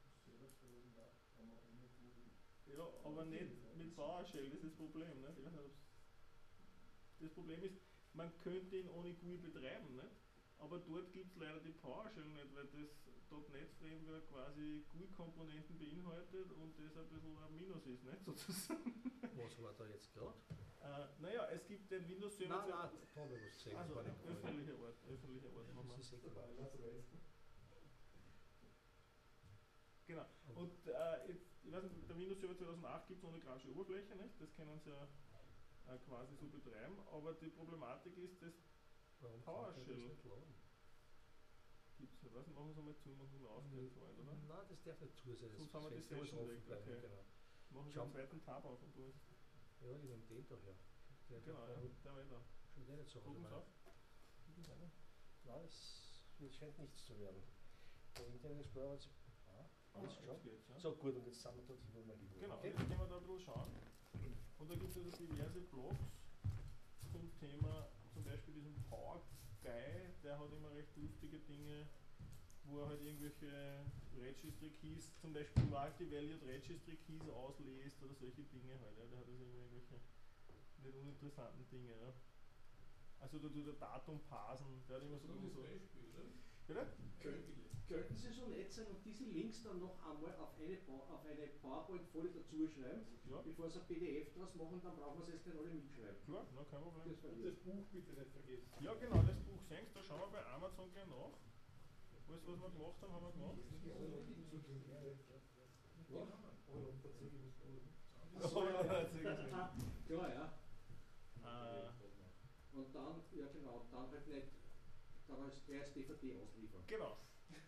ja, aber nicht mit PowerShell, das ist das Problem. Nicht? Ich weiß nicht, ob's das Problem ist, man könnte ihn ohne G U I betreiben, nicht? Aber dort gibt es leider die PowerShell nicht, weil das .NET Framework quasi G U I-Komponenten beinhaltet und das ein bisschen ein Minus ist, nicht? Sozusagen. Was war da jetzt gerade? Äh, naja, es gibt den Windows Server. Nein, nein, da habe ich was gesehen. Also, das war nicht gut. öffentlicher Ort, öffentlicher Ort. machen wir. Das ist eh klar. Genau. Und äh, jetzt, ich weiß nicht, der Windows Server zweitausendacht gibt es ohne grafische Oberfläche, nicht? Das können Sie ja äh, quasi so betreiben, aber die Problematik ist, dass Warum PowerShell. kann ich das nicht laden? gibt es nicht. Was machen Sie mal zu, machen wir ausgehen vorhin, oder? Nein, das darf nicht zu sein. Sonst haben wir die Fenster muss Session offen weg, bleiben, okay. genau. Machen Sie Schau. einen zweiten Tab auf und tun. Ja, ich nehme den da her. Der Genau, der- ja, der war eh da. Schon der nicht so Oben Hause auf. rein. Nein, es wird- scheint nichts zu werden. Der Internet Explorer hat sich. Ah, Ah, jetzt schon. jetzt geht's, ja. So gut, und jetzt sind wir dort, wo wir lieber. Genau, Okay? jetzt gehen wir da ein bisschen schauen. Und da gibt es also diverse Blogs zum Thema, zum Beispiel diesen Power Guy, der hat immer recht lustige Dinge, wo er halt irgendwelche Registry Keys, zum Beispiel Multi-Valued Registry Keys auslässt oder solche Dinge halt. Ja. Der hat also irgendwelche nicht uninteressanten Dinge. Ja. Also da tut er Datum parsen, der hat immer so. so Bitte? Könnten Sie so nett sein und diese Links dann noch einmal auf eine, Pa- auf eine PowerPoint-Folie dazu schreiben, Ja, bevor Sie ein P D F draus machen, dann brauchen wir es jetzt nicht alle mitschreiben. klar, na, kein Problem. Das war Und lieb. das Buch bitte nicht vergessen. Ja genau, das Buch sehen Sie, da schauen wir bei Amazon gleich nach. Alles was wir gemacht haben, haben wir gemacht. Achso, ja, ja, ja. Klar, ja. Äh, Und dann, ja genau, dann halt nicht, dann als gleich als D V D ausliefern. genau.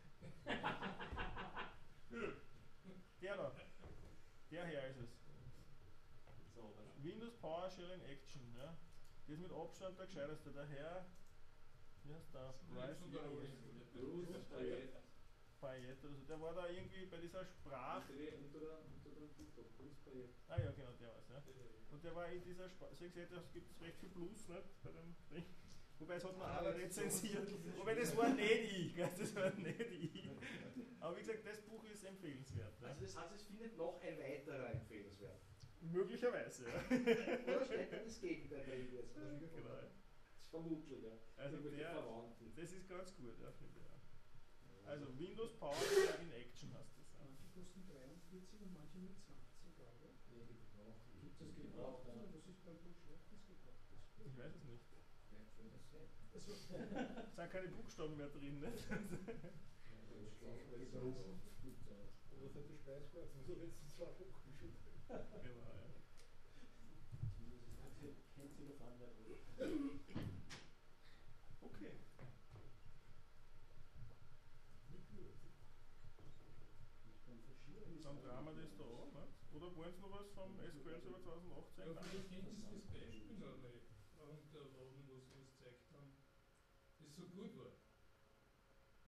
Der da. Der hier ist es. Windows PowerShell in Action. Ja. Das ist mit Abstand der gescheiteste. Der Herr, wie heißt der? Bryce Lewis. Payet oder so, der war da irgendwie bei dieser Sprache. Unter der, unter der Buchstabe, Payet. Ah ja, genau, der war's, ja. Und der war in dieser Sprache, deswegen seht ihr, es gibt recht viel Plus, nicht, bei dem Ding. Wobei es hat noch einer rezensiert, wobei das war nicht ich, gell, das war nicht ich. Aber wie gesagt, das Buch ist empfehlenswert. Ne? Also das heißt, es findet noch ein weiterer empfehlenswert. Möglicherweise, ja. Oder steht da das Gegenteil drin jetzt? Genau. Das ist vermutlich, ja. Also Irgendwelche der, Verwandten. das ist ganz gut, ja, finde ich. Ja. Also Windows Power in Action heißt das. Ja. Manche kosten dreiundvierzig und manche nur zwanzig Euro. Nee, gebraucht. Gibt es gebraucht? Oder was ist beim Buch schlecht, das gebraucht ist? Ich weiß es nicht. Vielleicht soll das sein. Also, Es sind keine Buchstaben mehr drin, ne? Was hat die Speiskarten? So letzten zwei Wochen schon. Genau, ja. Kennt sie noch an, Okay. Dann drehen wir das da an, ne? Oder wollen Sie noch was vom S Q L Server zwanzig achtzehn? Ja, vielleicht kennt ihr das Beispiel noch nicht. Und da oben, was wir uns gezeigt haben, das so gut war.